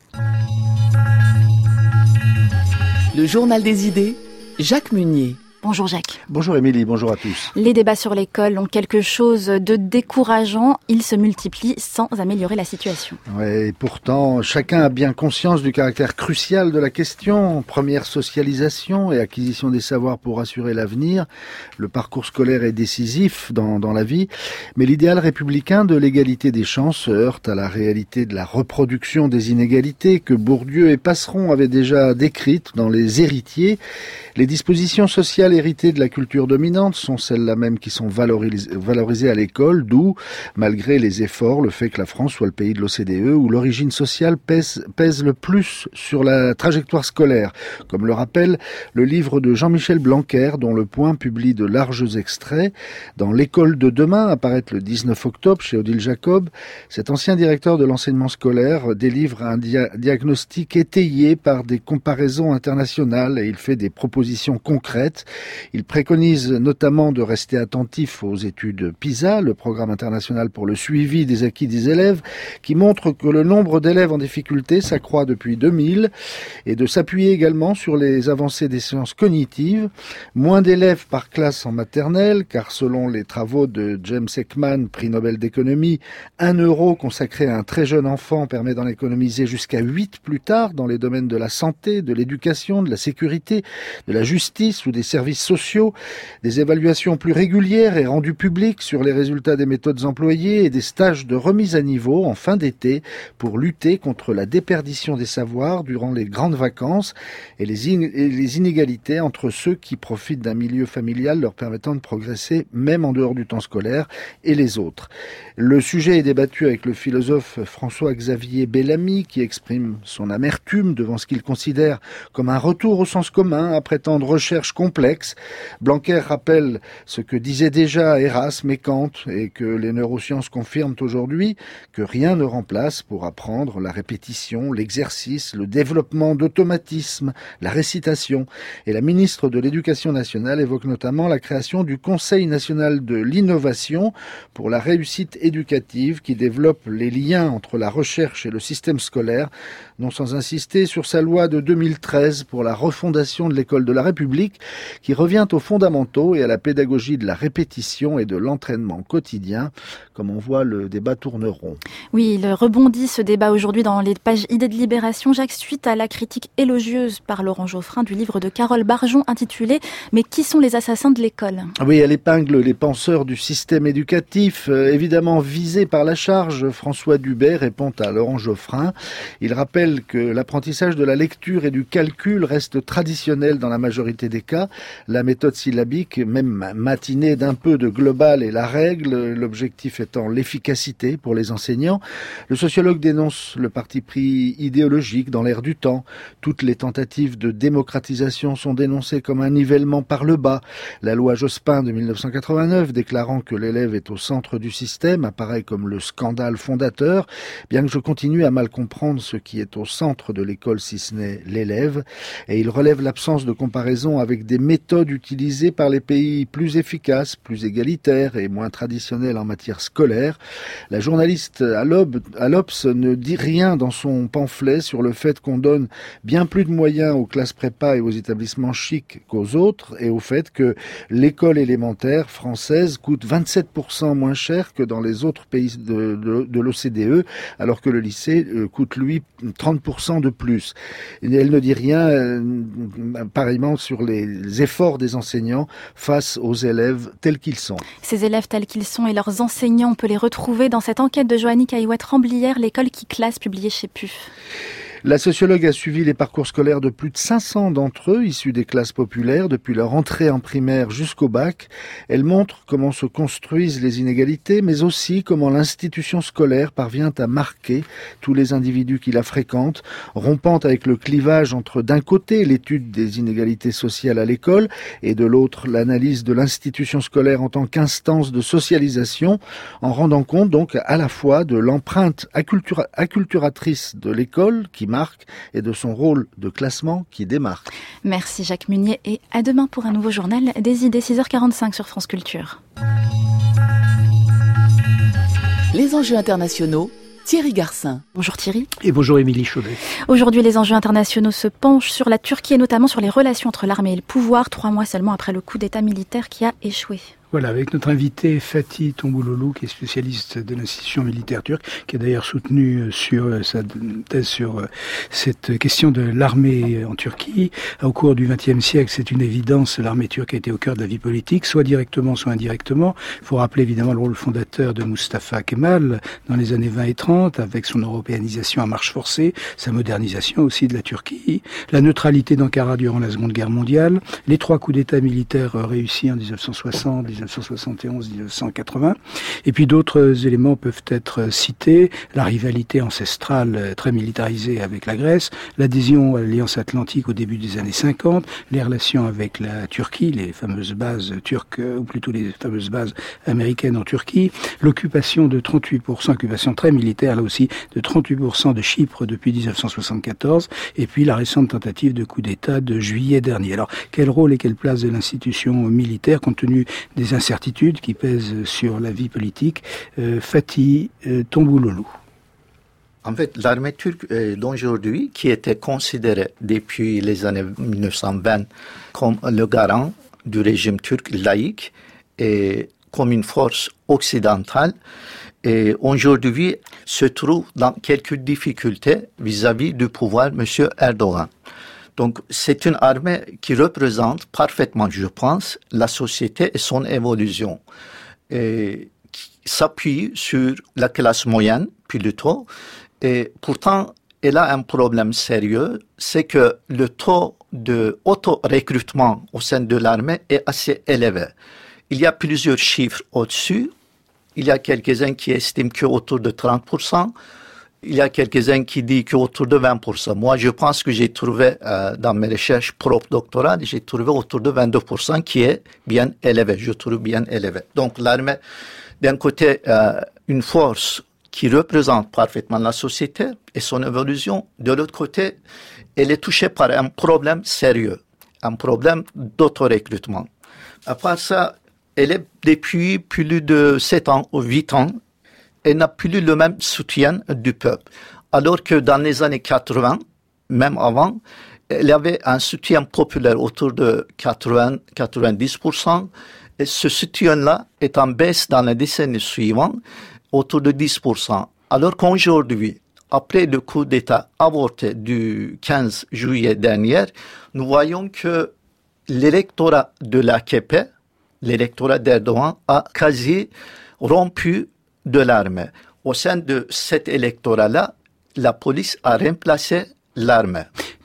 Le journal des idées, Jacques Munier. Bonjour Jacques. Bonjour Émilie, bonjour à tous. Les débats sur l'école ont quelque chose de décourageant. Ils se multiplient sans améliorer la situation. Ouais, et pourtant, chacun a bien conscience du caractère crucial de la question. Première socialisation et acquisition des savoirs pour assurer l'avenir. Le parcours scolaire est décisif dans, dans la vie. Mais l'idéal républicain de l'égalité des chances se heurte à la réalité de la reproduction des inégalités que Bourdieu et Passeron avaient déjà décrites dans Les Héritiers. Les dispositions sociales héritées de la culture dominante sont celles-là même qui sont valorisées, valorisées à l'école, d'où, malgré les efforts, le fait que la France soit le pays de l'O C D E où l'origine sociale pèse, pèse le plus sur la trajectoire scolaire, comme le rappelle le livre de Jean-Michel Blanquer, dont Le Point publie de larges extraits. Dans L'école de demain, apparaître le dix-neuf octobre chez Odile Jacob, cet ancien directeur de l'enseignement scolaire délivre un dia- diagnostic étayé par des comparaisons internationales et il fait des propositions concrètes. Il préconise notamment de rester attentif aux études PISA, le programme international pour le suivi des acquis des élèves, qui montre que le nombre d'élèves en difficulté s'accroît depuis deux mille, et de s'appuyer également sur les avancées des sciences cognitives. Moins d'élèves par classe en maternelle, car selon les travaux de James Heckman, prix Nobel d'économie, un euro consacré à un très jeune enfant permet d'en économiser jusqu'à huit plus tard dans les domaines de la santé, de l'éducation, de la sécurité, de la justice ou des services sociaux, des évaluations plus régulières et rendues publiques sur les résultats des méthodes employées et des stages de remise à niveau en fin d'été pour lutter contre la déperdition des savoirs durant les grandes vacances et les, in- et les inégalités entre ceux qui profitent d'un milieu familial leur permettant de progresser même en dehors du temps scolaire et les autres. Le sujet est débattu avec le philosophe François-Xavier Bellamy qui exprime son amertume devant ce qu'il considère comme un retour au sens commun après tant de recherches complexes. Blanquer rappelle ce que disaient déjà Erasme et Kant et que les neurosciences confirment aujourd'hui, que rien ne remplace pour apprendre la répétition, l'exercice, le développement d'automatismes, la récitation. Et la ministre de l'Éducation nationale évoque notamment la création du Conseil national de l'innovation pour la réussite éducative qui développe les liens entre la recherche et le système scolaire, non sans insister sur sa loi de deux mille treize pour la refondation de l'école de la République qui revient aux fondamentaux et à la pédagogie de la répétition et de l'entraînement quotidien. Comme on voit, le débat tourne rond. Oui, il rebondit ce débat aujourd'hui dans les pages Idées de Libération, Jacques, suite à la critique élogieuse par Laurent Geoffrin du livre de Carole Barjon intitulé « Mais qui sont les assassins de l'école ?» Oui, elle épingle les penseurs du système éducatif, euh, évidemment visés par la charge. François Dubé répond à Laurent Geoffrin. Il rappelle que l'apprentissage de la lecture et du calcul reste traditionnel dans la majorité des cas, la méthode syllabique, même matinée d'un peu de global est la règle, l'objectif étant l'efficacité pour les enseignants. Le sociologue dénonce le parti pris idéologique dans l'air du temps. Toutes les tentatives de démocratisation sont dénoncées comme un nivellement par le bas. La loi Jospin de dix-neuf cent quatre-vingt-neuf déclarant que l'élève est au centre du système apparaît comme le scandale fondateur, bien que je continue à mal comprendre ce qui est au centre de l'école si ce n'est l'élève. Et il relève l'absence de comparaison avec des méthodes utilisées par les pays plus efficaces, plus égalitaires et moins traditionnels en matière scolaire. La journaliste à l'Obs ne dit rien dans son pamphlet sur le fait qu'on donne bien plus de moyens aux classes prépa et aux établissements chics qu'aux autres, et au fait que l'école élémentaire française coûte vingt-sept pour cent moins cher que dans les autres pays de, de, de l'O C D E, alors que le lycée euh, coûte, lui, trente pour cent de plus. Et elle ne dit rien, euh, pareillement, sur les efforts des enseignants face aux élèves tels qu'ils sont. Ces élèves tels qu'ils sont et leurs enseignants, on peut les retrouver dans cette enquête de Joanny Caillouette-Ramblière, l'école qui classe, publiée chez P U F. La sociologue a suivi les parcours scolaires de plus de cinq cents d'entre eux, issus des classes populaires, depuis leur entrée en primaire jusqu'au bac. Elle montre comment se construisent les inégalités, mais aussi comment l'institution scolaire parvient à marquer tous les individus qui la fréquentent, rompant avec le clivage entre, d'un côté, l'étude des inégalités sociales à l'école, et de l'autre, l'analyse de l'institution scolaire en tant qu'instance de socialisation, en rendant compte donc à la fois de l'empreinte accultura- acculturatrice de l'école, qui marque, et de son rôle de classement qui démarque. Merci Jacques Munier et à demain pour un nouveau journal des idées, six heures quarante-cinq sur France Culture. Les enjeux internationaux, Thierry Garcin. Bonjour Thierry. Et bonjour Émilie Chauvet. Aujourd'hui, les enjeux internationaux se penchent sur la Turquie et notamment sur les relations entre l'armée et le pouvoir, trois mois seulement après le coup d'État militaire qui a échoué. Voilà, avec notre invité Fatih Tombouloulou, qui est spécialiste de l'institution militaire turque, qui a d'ailleurs soutenu sur sa thèse sur cette question de l'armée en Turquie. Au cours du vingtième siècle, c'est une évidence, l'armée turque a été au cœur de la vie politique, soit directement, soit indirectement. Il faut rappeler évidemment le rôle fondateur de Mustafa Kemal dans les années vingt et trente, avec son européanisation à marche forcée, sa modernisation aussi de la Turquie, la neutralité d'Ankara durant la Seconde Guerre mondiale, les trois coups d'État militaires réussis en dix-neuf cent soixante, dix-neuf cent soixante et onze, dix-neuf cent quatre-vingts. Et puis d'autres éléments peuvent être cités, la rivalité ancestrale très militarisée avec la Grèce, l'adhésion à l'Alliance Atlantique au début des années cinquante, les relations avec la Turquie, les fameuses bases turques, ou plutôt les fameuses bases américaines en Turquie, l'occupation de trente-huit pour cent, occupation très militaire là aussi, de trente-huit pour cent de Chypre depuis dix-neuf cent soixante-quatorze, et puis la récente tentative de coup d'État de juillet dernier. Alors, quel rôle et quelle place de l'institution militaire compte tenu des incertitudes qui pèsent sur la vie politique? euh, Fatih euh, Tombouloulou. En fait, l'armée turque euh, d'aujourd'hui, qui était considérée depuis les années dix-neuf cent vingt comme le garant du régime turc laïque et comme une force occidentale, et aujourd'hui se trouve dans quelques difficultés vis-à-vis du pouvoir de M. Erdogan. Donc, c'est une armée qui représente parfaitement, je pense, la société et son évolution, et qui s'appuie sur la classe moyenne, plutôt. Et pourtant, elle a un problème sérieux, c'est que le taux de auto-recrutement au sein de l'armée est assez élevé. Il y a plusieurs chiffres au-dessus. Il y a quelques-uns qui estiment qu'autour de trente pour cent. Il y a quelques-uns qui disent qu'autour de vingt pour cent. Moi, je pense que j'ai trouvé, euh, dans mes recherches propres doctorales, j'ai trouvé autour de vingt-deux pour cent qui est bien élevé. Je trouve bien élevé. Donc, l'armée, d'un côté, euh, une force qui représente parfaitement la société et son évolution. De l'autre côté, elle est touchée par un problème sérieux, un problème d'auto-recrutement. À part ça, elle est depuis plus de sept ans ou huit ans, elle n'a plus le même soutien du peuple. Alors que dans les années quatre-vingts, même avant, elle avait un soutien populaire autour de quatre-vingts à quatre-vingt-dix pour cent. Et ce soutien-là est en baisse dans les décennies suivantes, autour de dix pour cent. Alors qu'aujourd'hui, après le coup d'État avorté du quinze juillet dernier, nous voyons que l'électorat de l'A K P, l'électorat d'Erdogan, a quasi rompu de l'armée. Au sein de cet électorat-là, la police a remplacé l'armée.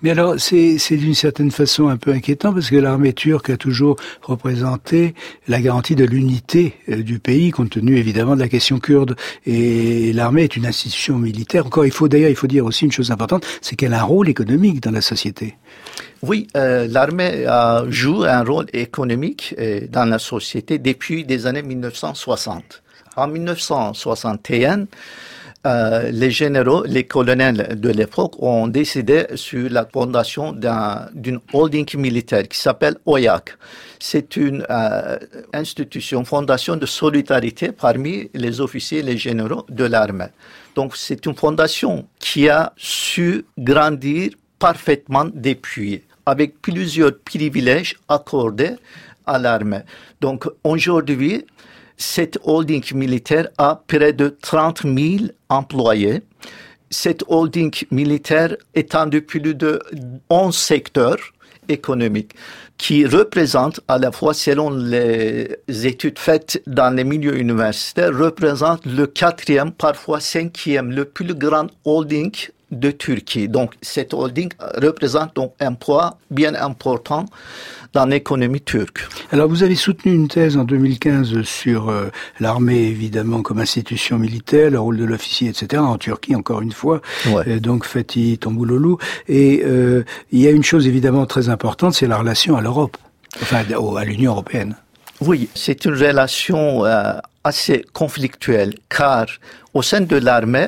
Mais alors, c'est, c'est d'une certaine façon un peu inquiétant parce que l'armée turque a toujours représenté la garantie de l'unité du pays, compte tenu évidemment de la question kurde. Et l'armée est une institution militaire. Encore, il faut d'ailleurs, il faut dire aussi une chose importante, c'est qu'elle a un rôle économique dans la société. Oui, euh, l'armée a joué un rôle économique euh, dans la société depuis les années mille neuf cent soixante. En mille neuf cent soixante et un, euh, les généraux, les colonels de l'époque ont décidé sur la fondation d'un, d'une holding militaire qui s'appelle O Y A C. C'est une euh, institution, fondation de solidarité parmi les officiers et les généraux de l'armée. Donc c'est une fondation qui a su grandir parfaitement depuis, avec plusieurs privilèges accordés à l'armée. Donc aujourd'hui, cette holding militaire a près de trente mille employés. Cette holding militaire étend de plus de onze secteurs économiques qui représentent à la fois, selon les études faites dans les milieux universitaires, représentent le quatrième, parfois cinquième, le plus grand holding de Turquie. Donc, cette holding représente donc un poids bien important dans l'économie turque. Alors, vous avez soutenu une thèse en deux mille quinze sur euh, l'armée, évidemment, comme institution militaire, le rôle de l'officier, et cetera, en Turquie, encore une fois, ouais. euh, donc Fethi Tombouloulou. Et euh, il y a une chose, évidemment, très importante, c'est la relation à l'Europe, enfin, à l'Union européenne. Oui, c'est une relation euh, assez conflictuelle, car au sein de l'armée,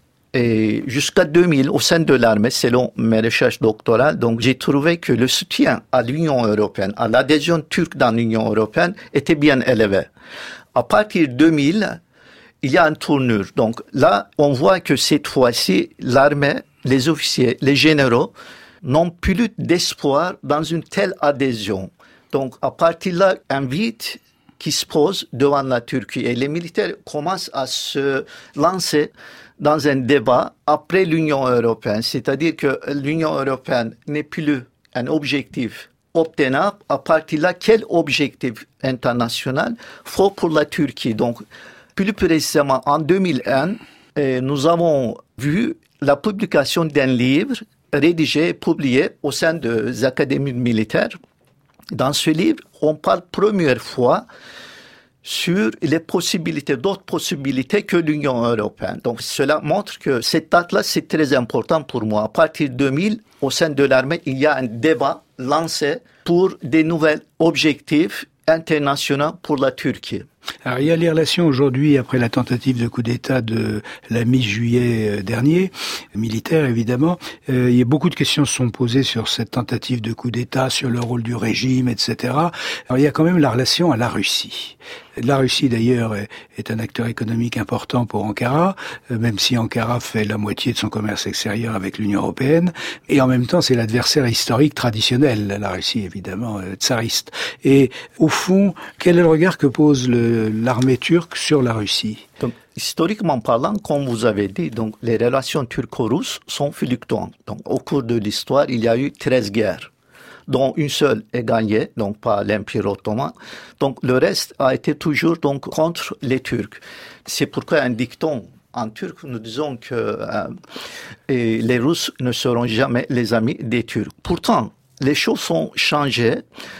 et jusqu'à deux mille, au sein de l'armée, selon mes recherches doctorales, donc j'ai trouvé que le soutien à l'Union européenne, à l'adhésion turque dans l'Union européenne, était bien élevé. À partir de deux mille, il y a une tournure. Donc là, on voit que cette fois-ci, l'armée, les officiers, les généraux n'ont plus d'espoir dans une telle adhésion. Donc à partir de là, un vide qui se pose devant la Turquie et les militaires commencent à se lancer dans un débat après l'Union européenne, c'est-à-dire que l'Union européenne n'est plus un objectif obtenable. À partir de là, quel objectif international faut pour la Turquie? Donc, plus précisément, en deux mille un, eh, nous avons vu la publication d'un livre rédigé et publié au sein des académies militaires. Dans ce livre, on parle première fois sur les possibilités, d'autres possibilités que l'Union européenne. Donc cela montre que cette date-là, c'est très important pour moi. À partir de deux mille, au sein de l'armée, il y a un débat lancé pour des nouveaux objectifs internationaux pour la Turquie. Alors, il y a les relations aujourd'hui, après la tentative de coup d'État de la mi-juillet dernier, militaire évidemment. Euh, il y a beaucoup de questions se sont posées sur cette tentative de coup d'État, sur le rôle du régime, et cetera. Alors, il y a quand même la relation à la Russie. La Russie, d'ailleurs, est, est un acteur économique important pour Ankara, euh, même si Ankara fait la moitié de son commerce extérieur avec l'Union européenne. Et en même temps, c'est l'adversaire historique traditionnel, la Russie, évidemment, euh, tsariste. Et au fond, quel est le regard que pose le l'armée turque sur la Russie? Donc, historiquement parlant, comme vous avez dit, donc, les relations turco-russes sont fluctuantes. Donc, au cours de l'histoire, il y a eu treize guerres, dont une seule est gagnée, donc par l'Empire ottoman. Donc, le reste a été toujours donc, contre les Turcs. C'est pourquoi un dicton en turc, nous disons que euh, et les Russes ne seront jamais les amis des Turcs. Pourtant, les choses sont changées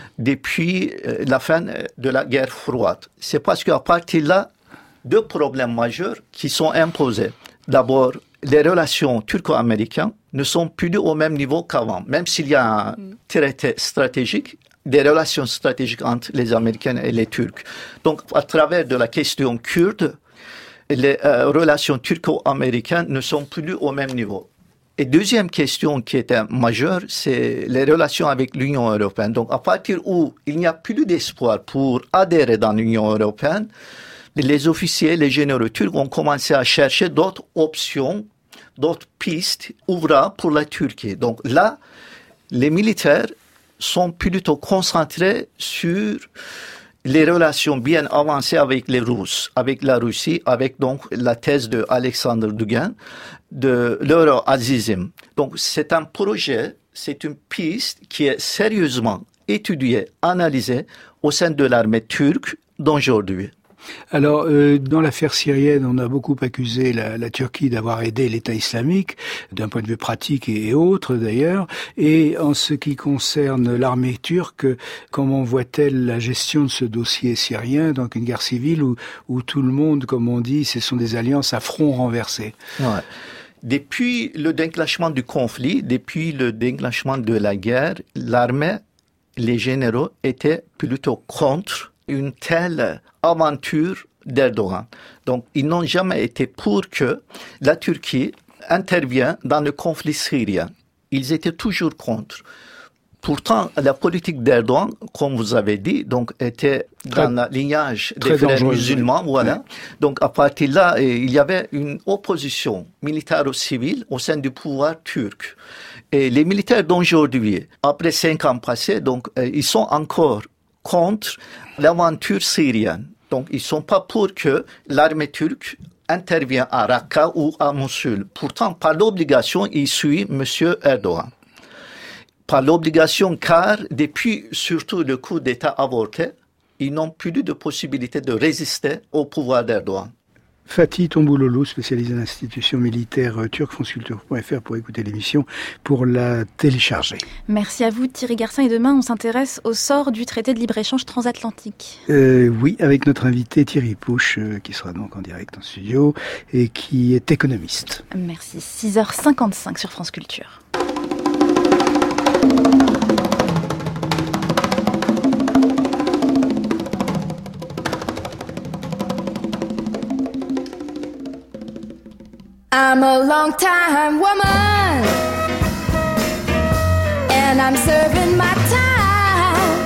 depuis la fin de la guerre froide. C'est parce qu'à partir de là, deux problèmes majeurs qui sont imposés. D'abord, les relations turco-américaines ne sont plus au même niveau qu'avant. Même s'il y a un traité stratégique, des relations stratégiques entre les Américains et les Turcs. Donc, à travers de la question kurde, les euh, relations turco-américaines ne sont plus au même niveau. Et deuxième question qui était majeure, c'est les relations avec l'Union européenne. Donc, à partir où il n'y a plus d'espoir pour adhérer dans l'Union européenne, les officiers, les généraux turcs ont commencé à chercher d'autres options, d'autres pistes ouvrables pour la Turquie. Donc là, les militaires sont plutôt concentrés sur les relations bien avancées avec les Russes, avec la Russie, avec donc la thèse de Alexander Dugin, de l'euro-azizme. Donc c'est un projet, c'est une piste qui est sérieusement étudiée, analysée au sein de l'armée turque d'aujourd'hui. Alors, euh, dans l'affaire syrienne, on a beaucoup accusé la, la Turquie d'avoir aidé l'État islamique, d'un point de vue pratique et, et autres d'ailleurs. Et en ce qui concerne l'armée turque, comment voit-elle la gestion de ce dossier syrien, donc une guerre civile où, où tout le monde, comme on dit, ce sont des alliances à front renversé? Ouais. Depuis le déclenchement du conflit, depuis le déclenchement de la guerre, l'armée, les généraux étaient plutôt contre une telle aventure d'Erdogan. Donc, ils n'ont jamais été pour que la Turquie intervienne dans le conflit syrien. Ils étaient toujours contre. Pourtant, la politique d'Erdogan, comme vous avez dit, donc était dans le lignage des frères musulmans, voilà. Oui. Donc, à partir de là, il y avait une opposition militaro-civile au sein du pouvoir turc. Et les militaires d'aujourd'hui, après cinq ans passés, donc, ils sont encore contre l'aventure syrienne. Donc, ils sont pas pour que l'armée turque intervienne à Raqqa ou à Mossoul. Pourtant, par l'obligation, ils suivent M. Erdogan. Par l'obligation, car depuis surtout le coup d'État avorté, ils n'ont plus de possibilité de résister au pouvoir d'Erdogan. Fatih Tombouloglu, spécialisé en institutions militaires turques, franceculture point f r pour écouter l'émission, pour la télécharger. Merci à vous Thierry Garcin, et demain on s'intéresse au sort du traité de libre-échange transatlantique. Euh, oui, avec notre invité Thierry Pouche, euh, qui sera donc en direct en studio et qui est économiste. Merci, six heures cinquante-cinq sur France Culture. I'm a long-time woman, and I'm serving my time.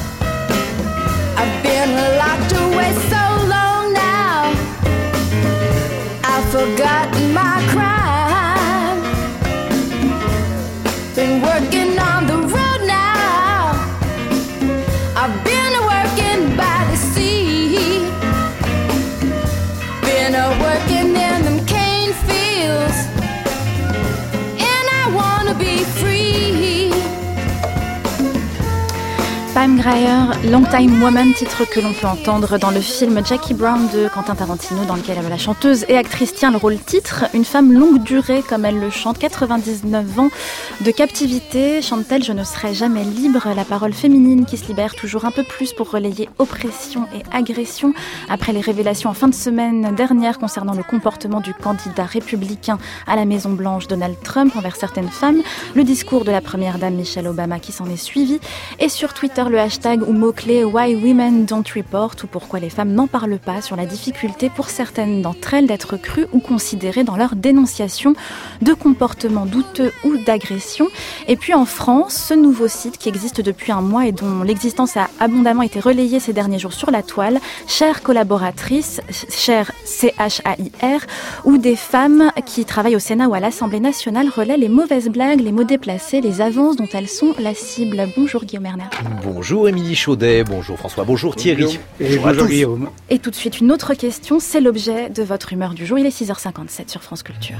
I've been locked away so long now, I've forgotten my crime. Been working on the road now, I've been working by the sea, been a working in them fields, and I wanna be free. Pam Grier, Long Time Woman, titre que l'on peut entendre dans le film Jackie Brown de Quentin Tarantino, dans lequel la chanteuse et actrice tient le rôle titre. Une femme longue durée, comme elle le chante, quatre-vingt-dix-neuf ans de captivité. Chante-t-elle « Je ne serai jamais libre », la parole féminine qui se libère toujours un peu plus pour relayer oppression et agression. Après les révélations en fin de semaine dernière concernant le comportement du candidat républicain à la Maison-Blanche, Donald Trump, envers certaines femmes, le discours de la première dame Michelle Obama qui s'en est suivi, et sur Twitter le hashtag ou mot-clé Why Women Don't Report, ou pourquoi les femmes n'en parlent pas, sur la difficulté pour certaines d'entre elles d'être crues ou considérées dans leur dénonciation de comportements douteux ou d'agression. Et puis en France, ce nouveau site qui existe depuis un mois et dont l'existence a abondamment été relayée ces derniers jours sur la toile, Chères collaboratrices, Chères C H A I R, où des femmes qui travaillent au Sénat ou à l'Assemblée nationale relaient les mauvaises blagues, les mots déplacés, les avances dont elles sont la cible. Bonjour Guillaume Erner. Bonjour Émilie Chaudet, bonjour François, bonjour Thierry. Et bonjour, bonjour Guillaume. Et tout de suite une autre question, c'est l'objet de votre humeur du jour. Il est six heures cinquante-sept sur France Culture.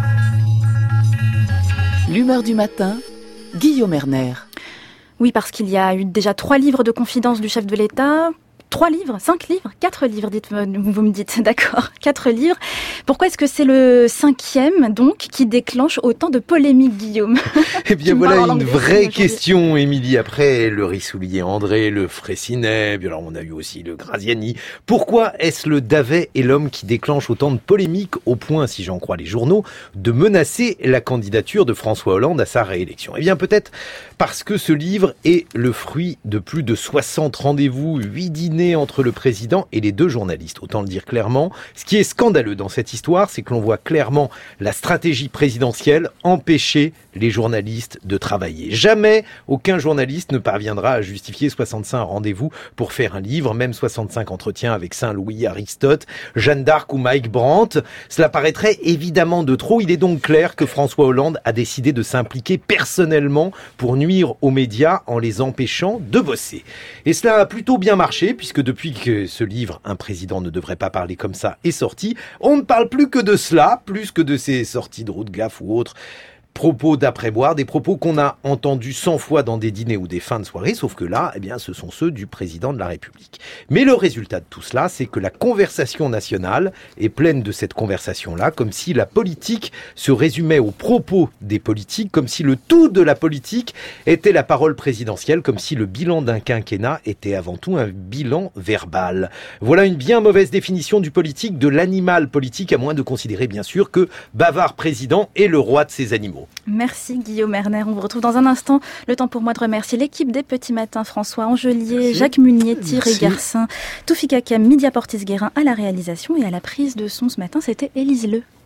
L'humeur du matin, Guillaume Erner. Oui, parce qu'il y a eu déjà trois livres de confidence du chef de l'État. Trois livres, cinq livres, quatre livres, dites, vous me dites, d'accord, quatre livres. Pourquoi est-ce que c'est le cinquième, donc, qui déclenche autant de polémiques, Guillaume? Eh bien, voilà une vraie question, Émilie. Après le Rissoulier André, le Fraissinet, puis alors on a eu aussi le Graziani. Pourquoi est-ce le Davet et l'homme qui déclenche autant de polémiques, au point, si j'en crois les journaux, de menacer la candidature de François Hollande à sa réélection? Eh bien, peut-être parce que ce livre est le fruit de plus de soixante rendez-vous, huit dîners entre le président et les deux journalistes. Autant le dire clairement. Ce qui est scandaleux dans cette histoire, c'est que l'on voit clairement la stratégie présidentielle empêcher les journalistes de travailler. Jamais aucun journaliste ne parviendra à justifier soixante-cinq rendez-vous pour faire un livre, même soixante-cinq entretiens avec Saint-Louis, Aristote, Jeanne d'Arc ou Mike Brandt. Cela paraîtrait évidemment de trop. Il est donc clair que François Hollande a décidé de s'impliquer personnellement pour nuire aux médias en les empêchant de bosser. Et cela a plutôt bien marché, puisque depuis que ce livre « Un président ne devrait pas parler comme ça » est sorti, on ne parle plus que de cela, plus que de ses sorties de route gaffe ou autres. propos d'après-boire, des propos qu'on a entendus cent fois dans des dîners ou des fins de soirée, sauf que là, eh bien, ce sont ceux du président de la République. Mais le résultat de tout cela, c'est que la conversation nationale est pleine de cette conversation-là, comme si la politique se résumait aux propos des politiques, comme si le tout de la politique était la parole présidentielle, comme si le bilan d'un quinquennat était avant tout un bilan verbal. Voilà une bien mauvaise définition du politique, de l'animal politique, à moins de considérer bien sûr que bavard président est le roi de ses animaux. Merci Guillaume Erner. On vous retrouve dans un instant. Le temps pour moi de remercier l'équipe des Petits Matins, François Angelier, Merci. Jacques Munier, Thierry Merci. Garcin, Toufik Hakem, Midia Portis-Guérin à la réalisation et à la prise de son ce matin, c'était Élise Le.